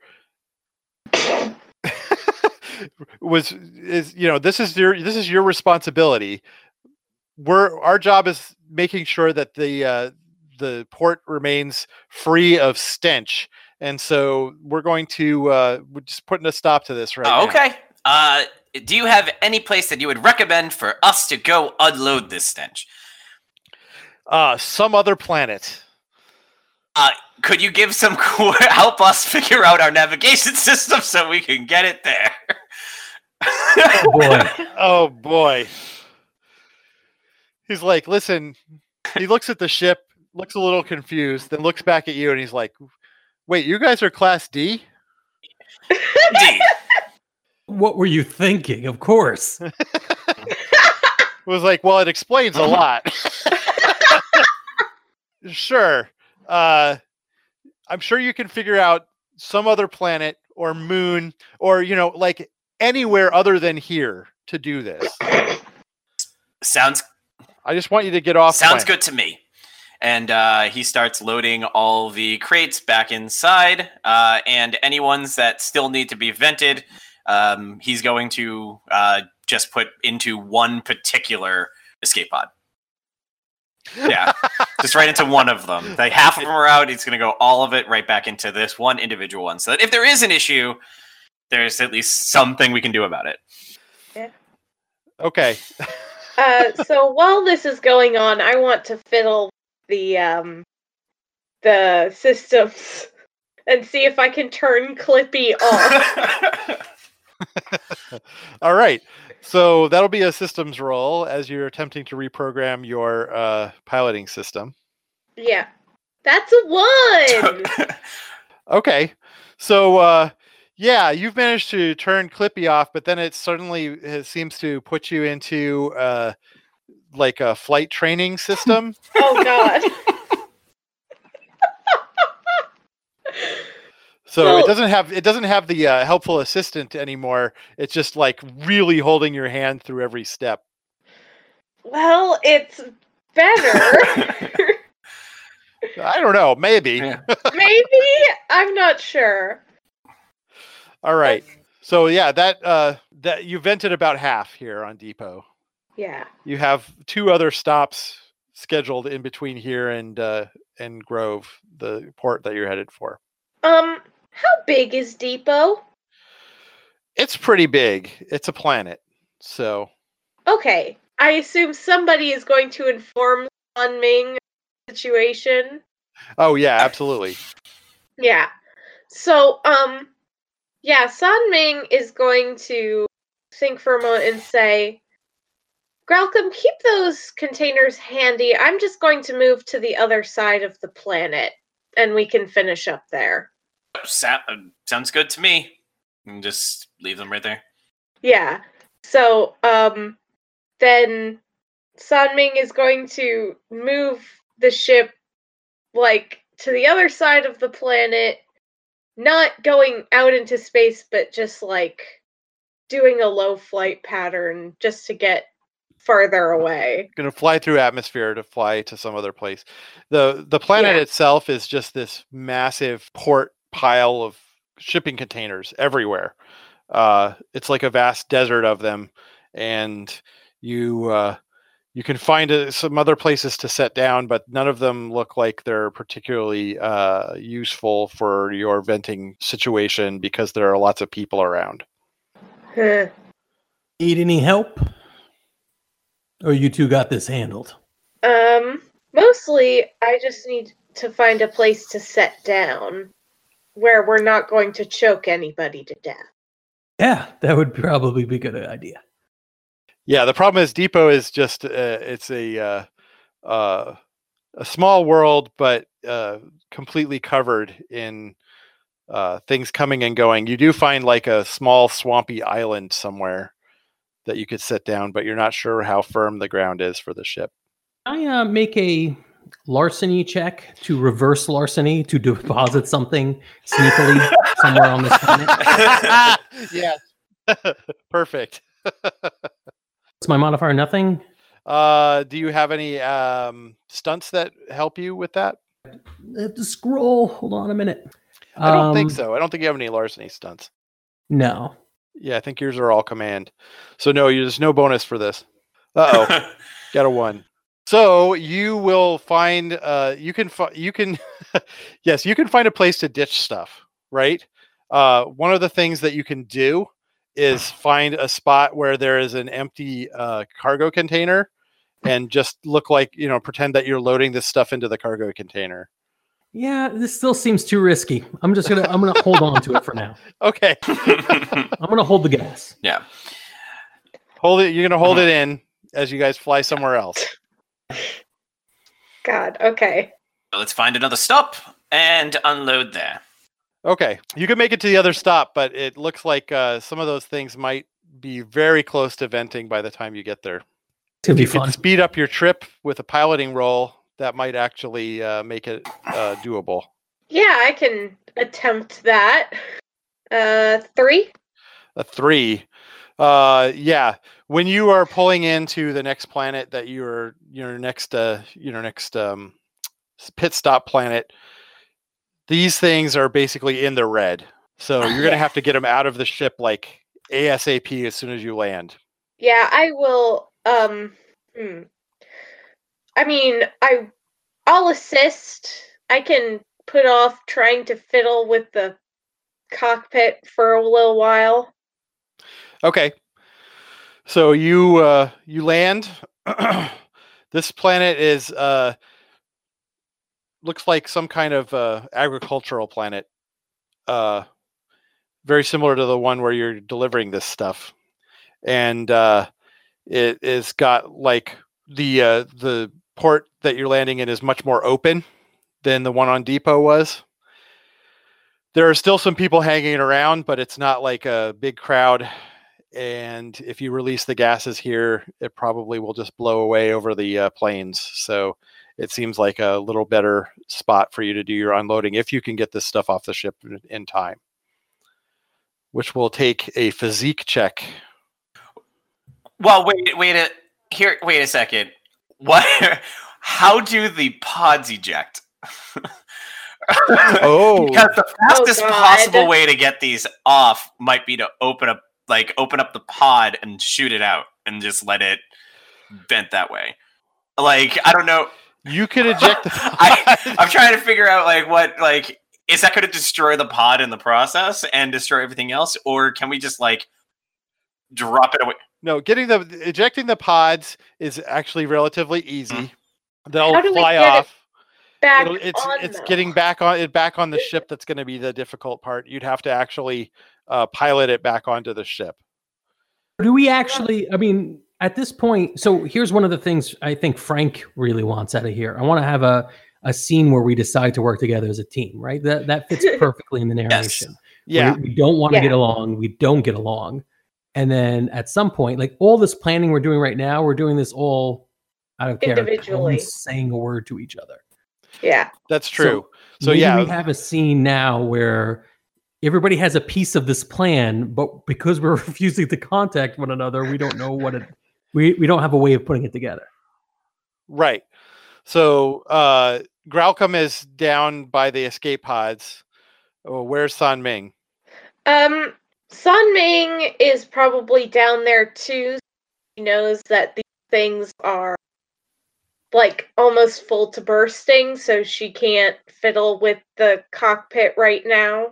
this is your responsibility. Our job is making sure that the port remains free of stench, and so we're going to we're just putting a stop to this right now. Okay. Do you have any place that you would recommend for us to go unload this stench? Some other planet. Could you give some help us figure out our navigation system so we can get it there? Oh boy. Oh boy. He's like, listen, he looks at the ship, looks a little confused, then looks back at you and he's like, wait, you guys are Class D? D. What were you thinking? Of course. It was like, well, it explains a lot. Sure. I'm sure you can figure out some other planet or moon or, like anywhere other than here to do this. I just want you to get off. Sounds good to me. And he starts loading all the crates back inside, and any ones that still need to be vented, he's going to just put into one particular escape pod. Yeah, just right into one of them. Like half of them are out. He's going to go all of it right back into this one individual one. So that if there is an issue, there's at least something we can do about it. Yeah. Okay. So while this is going on, I want to fiddle the systems and see if I can turn Clippy off. All right. So that'll be a systems roll as you're attempting to reprogram your piloting system. Yeah. That's a 1! Okay. So, you've managed to turn Clippy off, but then it suddenly seems to put you into like a flight training system. Oh, God. So it doesn't have the helpful assistant anymore. It's just like really holding your hand through every step. Well, it's better. I don't know. Maybe. Yeah. Maybe? I'm not sure. All right. So that you vented about half here on Depot. Yeah. You have 2 other stops scheduled in between here and Grove, the port that you're headed for. How big is Depot? It's pretty big. It's a planet. So. Okay. I assume somebody is going to inform Sun Ming the situation. Oh yeah, absolutely. Yeah. So, Sun Ming is going to think for a moment and say, Gralcom, keep those containers handy. I'm just going to move to the other side of the planet, and we can finish up there. Sounds good to me. And just leave them right there. Yeah. So, then Sun Ming is going to move the ship, like, to the other side of the planet, not going out into space, but just, like, doing a low flight pattern just to get farther away. Going to fly through atmosphere to fly to some other place. The planet itself is just this massive port pile of shipping containers everywhere. It's like a vast desert of them, and you can find some other places to set down, but none of them look like they're particularly useful for your venting situation because there are lots of people around. Huh. Need any help? Or you two got this handled? Mostly I just need to find a place to set down where we're not going to choke anybody to death. Yeah, that would probably be a good idea. Yeah, the problem is Depot is just it's a small world, but completely covered in things coming and going. You do find like a small swampy island somewhere that you could sit down, but you're not sure how firm the ground is for the ship. I make a larceny check to reverse larceny to deposit something sneakily somewhere on this planet. Yes. Perfect. What's my modifier? Nothing? Do you have any stunts that help you with that? I have to scroll. Hold on a minute. I don't think so. I don't think you have any larceny stunts. No. Yeah, I think yours are all command. So no, there's no bonus for this. Uh-oh. Got a 1. So you will find you can yes, you can find a place to ditch stuff, right? One of the things that you can do is find a spot where there is an empty cargo container and just look like, pretend that you're loading this stuff into the cargo container. Yeah, this still seems too risky. I'm gonna hold on to it for now. Okay. I'm gonna hold the gas. Yeah. Hold it. You're gonna hold it in as you guys fly somewhere else. God, okay. Let's find another stop and unload there. Okay, you can make it to the other stop, but it looks like some of those things might be very close to venting by the time you get there. It's gonna be You fun. could speed up your trip with a piloting roll. That might actually make it doable. Yeah, I can attempt that. 3? A 3. Yeah. When you are pulling into the next planet that your next pit stop planet, these things are basically in the red. So you're going to have to get them out of the ship like ASAP as soon as you land. Yeah, I will. I mean, I'll assist. I can put off trying to fiddle with the cockpit for a little while. Okay. So you land. This planet is looks like some kind of agricultural planet. Very similar to the one where you're delivering this stuff. And it is got like the port that you're landing in is much more open than the one on Depot was. There are still some people hanging around, but it's not like a big crowd. And if you release the gases here, it probably will just blow away over the plains. So it seems like a little better spot for you to do your unloading if you can get this stuff off the ship in time, which will take a physique check. Well, wait a second. What? How do the pods eject? Oh, because the fastest God. possible way to get these off might be to open up the pod and shoot it out and just let it vent that way. Like, I don't know. you could eject the pod. I'm trying to figure out is that going to destroy the pod in the process and destroy everything else, or can we just drop it away? No, ejecting the pods is actually relatively easy. They'll How do we fly get it off. Back It's on, getting back on the ship that's going to be the difficult part. You'd have to actually pilot it back onto the ship. Do we actually, I mean, at this point, so here's one of the things I think Frank really wants out of here. I want to have a scene where we decide to work together as a team, right? That fits perfectly in the narration. Yeah. We don't want to get along. We don't get along. And then at some point, like all this planning we're doing right now, we're doing this all out of character. Individually. Saying a word to each other. Yeah. That's true. So maybe yeah, we have a scene now where everybody has a piece of this plan, but because we're refusing to contact one another, we don't know we don't have a way of putting it together. right. So Growlcom is down by the escape pods. Oh, where's San Ming? Sun Ming is probably down there too. She knows that these things are like almost full to bursting, so she can't fiddle with the cockpit right now.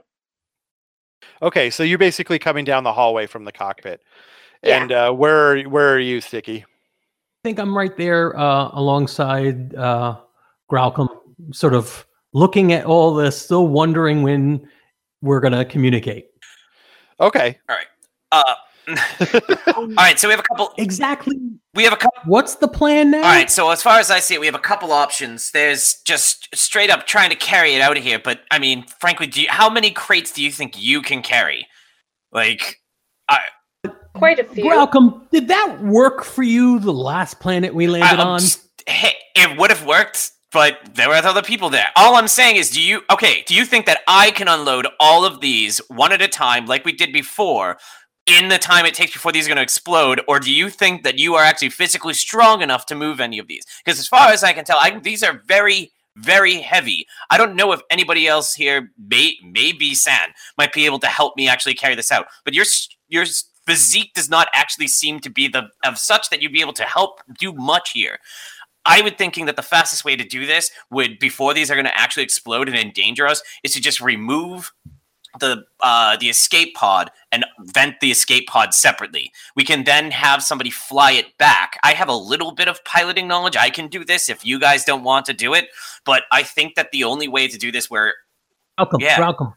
Okay, so you're basically coming down the hallway from the cockpit. Yeah. And where are you, Sticky? I think I'm right there alongside Graucom, sort of looking at all this, still wondering when we're going to communicate. Okay. All right. All right, so we have a couple. Exactly. We have a couple. What's the plan now? All right, so as far as I see it, we have a couple options. There's just straight up trying to carry it out of here, but I mean, frankly, how many crates do you think you can carry? Like, Quite a few. Graucom, did that work for you the last planet we landed on? Hey, it would have worked, but there were other people there. All I'm saying is, do you think that I can unload all of these one at a time like we did before in the time it takes before these are going to explode, or do you think that you are actually physically strong enough to move any of these? Because as far as I can tell, these are very, very heavy. I don't know if anybody else here, maybe San, might be able to help me actually carry this out. But your physique does not actually seem to be of such that you'd be able to help do much here. I would thinking that the fastest way to do this would, before these are going to actually explode and endanger us, is to just remove the escape pod and vent the escape pod separately. We can then have somebody fly it back. I have a little bit of piloting knowledge. I can do this if you guys don't want to do it, but I think that the only way to do this Graucom.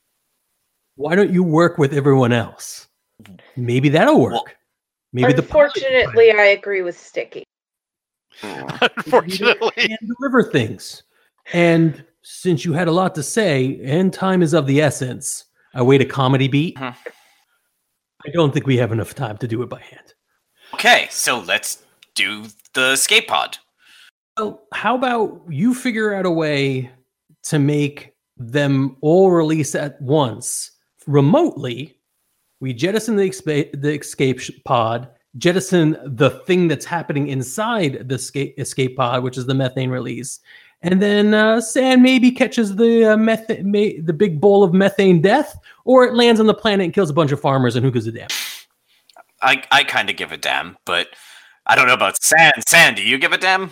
Why don't you work with everyone else? Maybe that'll work. Well, maybe unfortunately, I agree with Sticky. Unfortunately. And deliver things. And since you had a lot to say, and time is of the essence, I wait a comedy beat. Uh-huh. I don't think we have enough time to do it by hand. Okay, so let's do the escape pod. Well, how about you figure out a way to make them all release at once remotely? We jettison the escape pod, jettison the thing that's happening inside the escape pod, which is the methane release. And then San maybe catches the big bowl of methane death, or it lands on the planet and kills a bunch of farmers, and who gives a damn? I kind of give a damn, but I don't know about San. San, do you give a damn?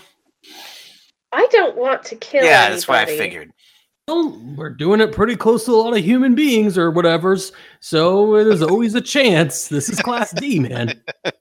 I don't want to kill anybody. That's what I figured. Well, we're doing it pretty close to a lot of human beings or whatever's, so there's always a chance. This is Class D, man.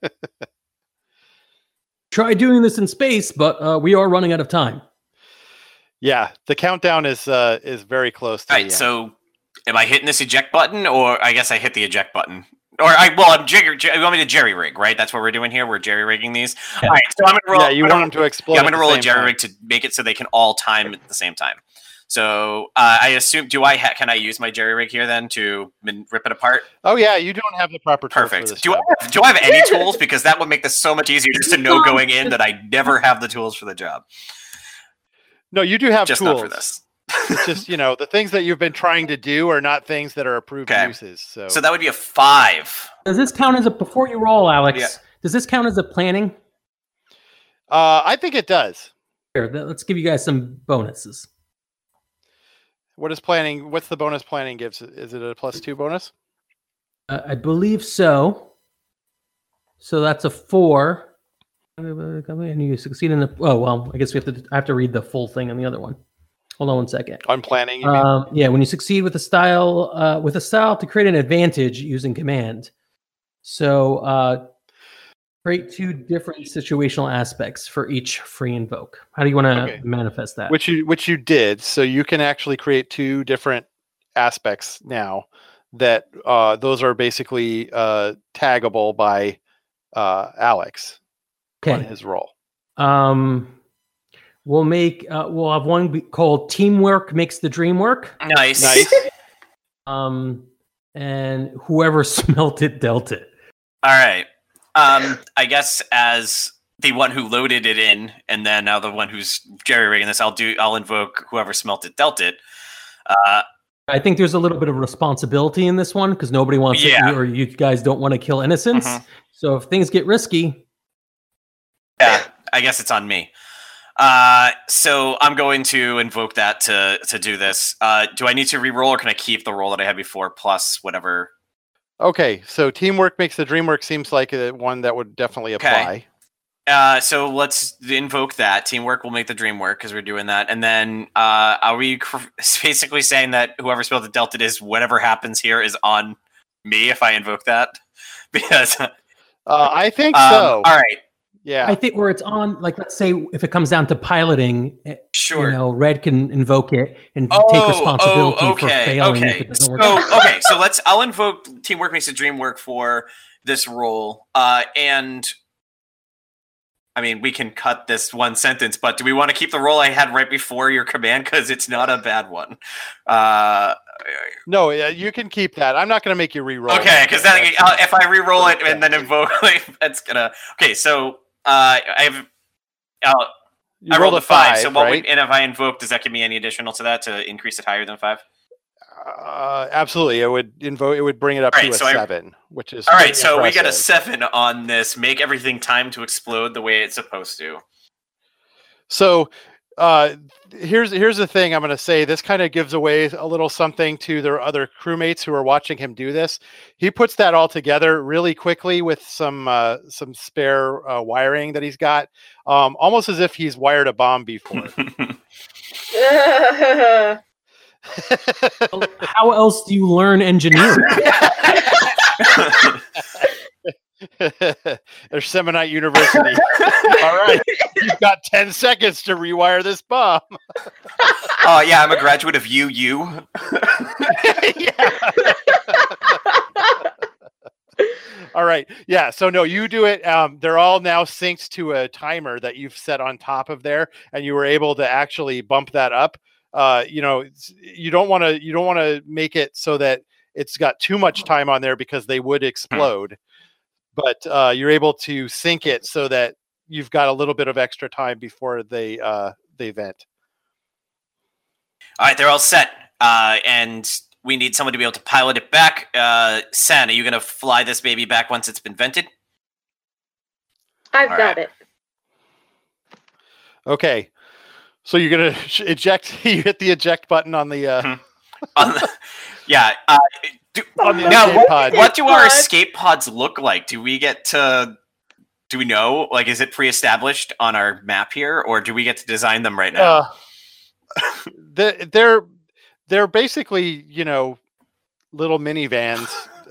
Try doing this in space, but we are running out of time. Yeah, the countdown is very close to All right, so am I hitting this eject button, or I guess I hit the eject button? Or I'm you want me to jerry rig, right? That's what we're doing here. We're jerry rigging these. Yeah. All right, so I'm gonna roll. Yeah, you want them to explode. Yeah, I'm gonna roll a same jerry time. rig to make it so they can all time at the same time. So I assume, can I use my jerry rig here then to rip it apart? Oh yeah, you don't have the proper tools Perfect. for this Do job. I have any tools? Because that would make this so much easier just to know going in that I never have the tools for the job. No, you do have Just tools. not for this. It's just, the things that you've been trying to do are not things that are approved Okay. uses. So that would be a 5. Does this count as before you roll, Alex, Yeah. does this count as a planning? I think it does. Here, let's give you guys some bonuses. What's the bonus planning gives? Is it a +2 bonus? I believe so. So that's a 4. And you succeed in the... Oh, well, I guess I have to read the full thing on the other one. Hold on one second. On planning, you mean? Yeah, when you succeed with a style to create an advantage using command. So create 2 different situational aspects for each free invoke. How do you want to manifest that? Which you did. So you can actually create 2 different aspects now that those are basically taggable by Alex on his roll. We'll have one called Teamwork Makes the Dream Work. Nice. And whoever smelt it dealt it. All right. I guess as the one who loaded it in, and then now the one who's jerry rigging this, I'll invoke whoever smelt it dealt it. I think there's a little bit of responsibility in this one because nobody wants to, or you guys don't want to kill innocents. Mhm. So if things get risky, yeah, I guess it's on me. So I'm going to invoke that to do this. Do I need to re-roll, or can I keep the roll that I had before plus whatever? Okay, so teamwork makes the dream work seems like one that would definitely apply. So let's invoke that. Teamwork will make the dream work because we're doing that. And then are we basically saying that whoever spelled the delta is whatever happens here is on me if I invoke that? Because I think so. All right. Yeah. I think where it's on, like, let's say if it comes down to piloting, Sure. you know, Red can invoke it and take responsibility for failing if it doesn't work. Okay, so I'll invoke teamwork makes the dream work for this roll. And I mean, we can cut this one sentence, but do we want to keep the roll I had right before your command? Because it's not a bad one. No, you can keep that. I'm not going to make you re-roll. Okay, because then if I re-roll it and then invoke, it's gonna. Okay, so I rolled a 5. So what? Right? And if I invoke, does that give me any additional to that to increase it higher than 5? Absolutely, it would bring it up to a 7, which is all right. So impressive. we get a 7 on this. Make everything time to explode the way it's supposed to. So here's the thing I'm going to say. This kind of gives away a little something to their other crewmates who are watching him do this. He puts that all together really quickly with some spare wiring that he's got, almost as if he's wired a bomb before. How else do you learn engineering? There's Semonite University. All right, you've got 10 seconds to rewire this bomb. Oh yeah, I'm a graduate of UU. All right, yeah. So no, you do it. They're all now synced to a timer that you've set on top of there, and you were able to actually bump that up. You don't want to make it so that it's got too much time on there because they would explode. But you're able to sync it so that you've got a little bit of extra time before they vent. All right, they're all set, and we need someone to be able to pilot it back. San, are you going to fly this baby back once it's been vented? I've got it. Okay, so you're going to eject. You hit the eject button on the. Yeah. What do our escape pods look like? Do we know? Like, is it pre-established on our map here, or do we get to design them right now? They're basically, little minivans,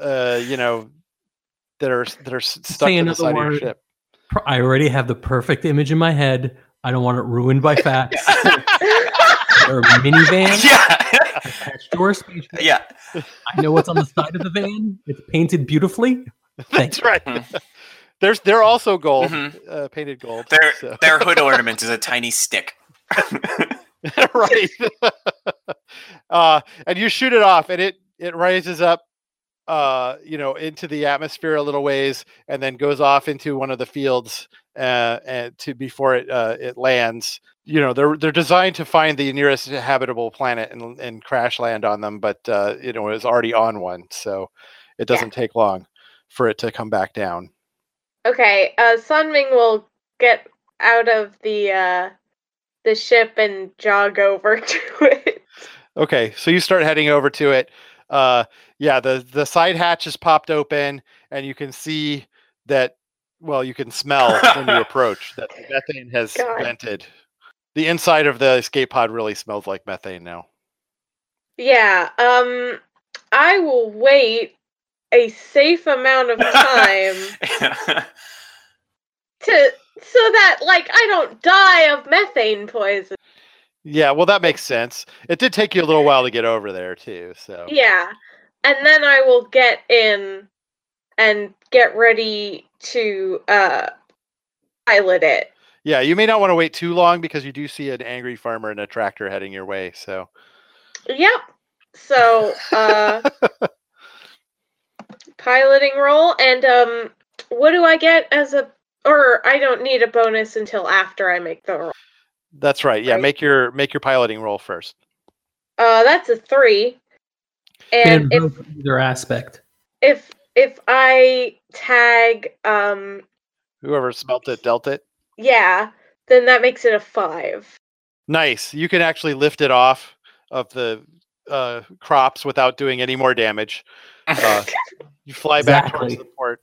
that are stuck to the side of your ship. I already have the perfect image in my head. I don't want it ruined by facts. They're a minivan. Yeah. Attached to our spaceship. Yeah. I know what's on the side of the van. It's painted beautifully. That's right. They're also gold, painted gold. Their hood ornament is a tiny stick. Right. And you shoot it off, and it rises up, into the atmosphere a little ways, and then goes off into one of the fields, and before it lands. They're designed to find the nearest habitable planet and crash land on them, but it was already on one, so it doesn't take long for it to come back down. Okay, Sunming will get out of the ship and jog over to it. Okay, so you start heading over to it. The side hatch is popped open, and you can see that. Well, you can smell when you approach that the methane has vented. The inside of the escape pod really smells like methane now. Yeah. I will wait a safe amount of time so that I don't die of methane poison. Yeah, well, that makes sense. It did take you a little while to get over there too, so. Yeah, and then I will get in and get ready to pilot it. Yeah, you may not want to wait too long because you do see an angry farmer in a tractor heading your way, so. Yep. So, piloting roll, and what do I get or I don't need a bonus until after I make the roll. That's right. Yeah, right? make your piloting roll first. That's a 3. And if either aspect. If I tag whoever smelt it dealt it. Yeah, Then that makes it a 5. Nice. You can actually lift it off of the crops without doing any more damage. You fly back towards the port.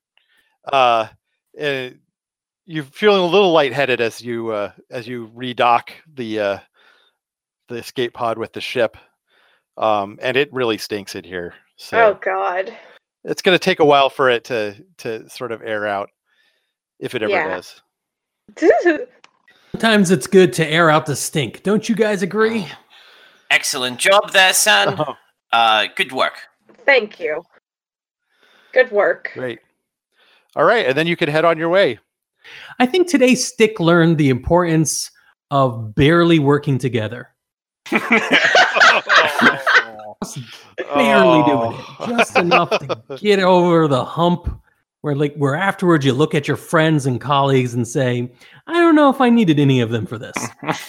You're feeling a little lightheaded as you redock the escape pod with the ship, and it really stinks in here. So Oh God. it's going to take a while for it to sort of air out, if it ever does. Sometimes it's good to air out the stink. Don't you guys agree? Excellent job there, son. Good work. Thank you. Good work. Great. All right, and then you can head on your way. I think today Stick learned the importance of barely working together. Barely doing it. Just enough to get over the hump where afterwards you look at your friends and colleagues and say, I don't know if I needed any of them for this.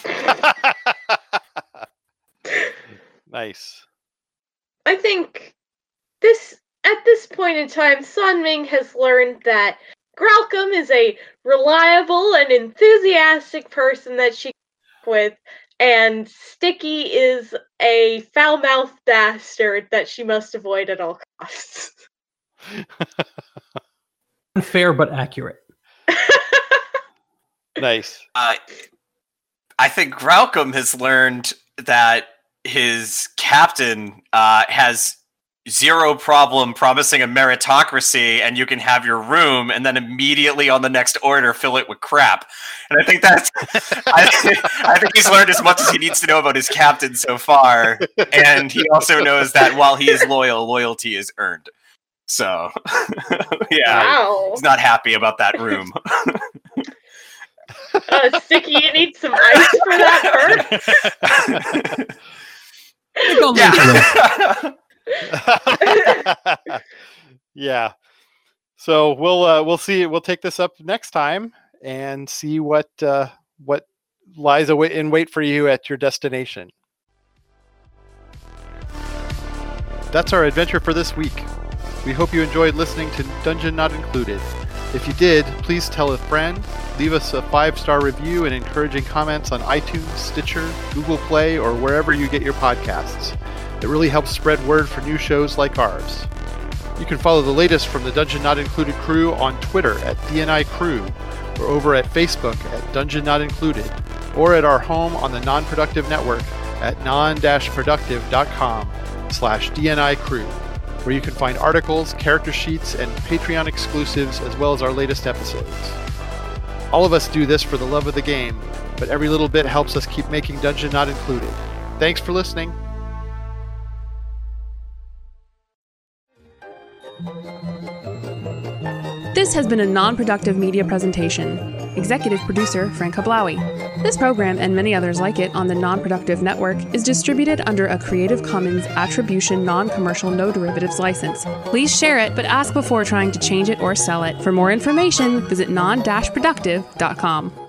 Nice. I think at this point in time, Sun Ming has learned that Gralcom is a reliable and enthusiastic person that she can work with, and Sticky is a foul-mouthed bastard that she must avoid at all costs. Unfair but accurate. Nice. I think Gralcom has learned that his captain has zero problem promising a meritocracy, and you can have your room, and then immediately on the next order fill it with crap. And I think I think he's learned as much as he needs to know about his captain so far. And he also knows that while he is loyal, loyalty is earned. So, yeah, Wow. he's not happy about that room. Sticky, you need some ice for that hurt? Yeah. So we'll see. We'll take this up next time and see what lies in wait for you at your destination. That's our adventure for this week. We hope you enjoyed listening to Dungeon Not Included. If you did, please tell a friend, leave us a 5-star review and encouraging comments on iTunes, Stitcher, Google Play, or wherever you get your podcasts. It really helps spread word for new shows like ours. You can follow the latest from the Dungeon Not Included crew on Twitter at DNI Crew, or over at Facebook at Dungeon Not Included, or at our home on the Non-Productive Network at non-productive.com/DNI Crew, where you can find articles, character sheets, and Patreon exclusives, as well as our latest episodes. All of us do this for the love of the game, but every little bit helps us keep making Dungeon Not Included. Thanks for listening. This has been a non-productive media presentation. Executive producer Frank Hablawi. This program and many others like it on the Non-Productive Network is distributed under a Creative Commons Attribution Non-Commercial No Derivatives license. Please share it, but ask before trying to change it or sell it. For more information, visit non-productive.com.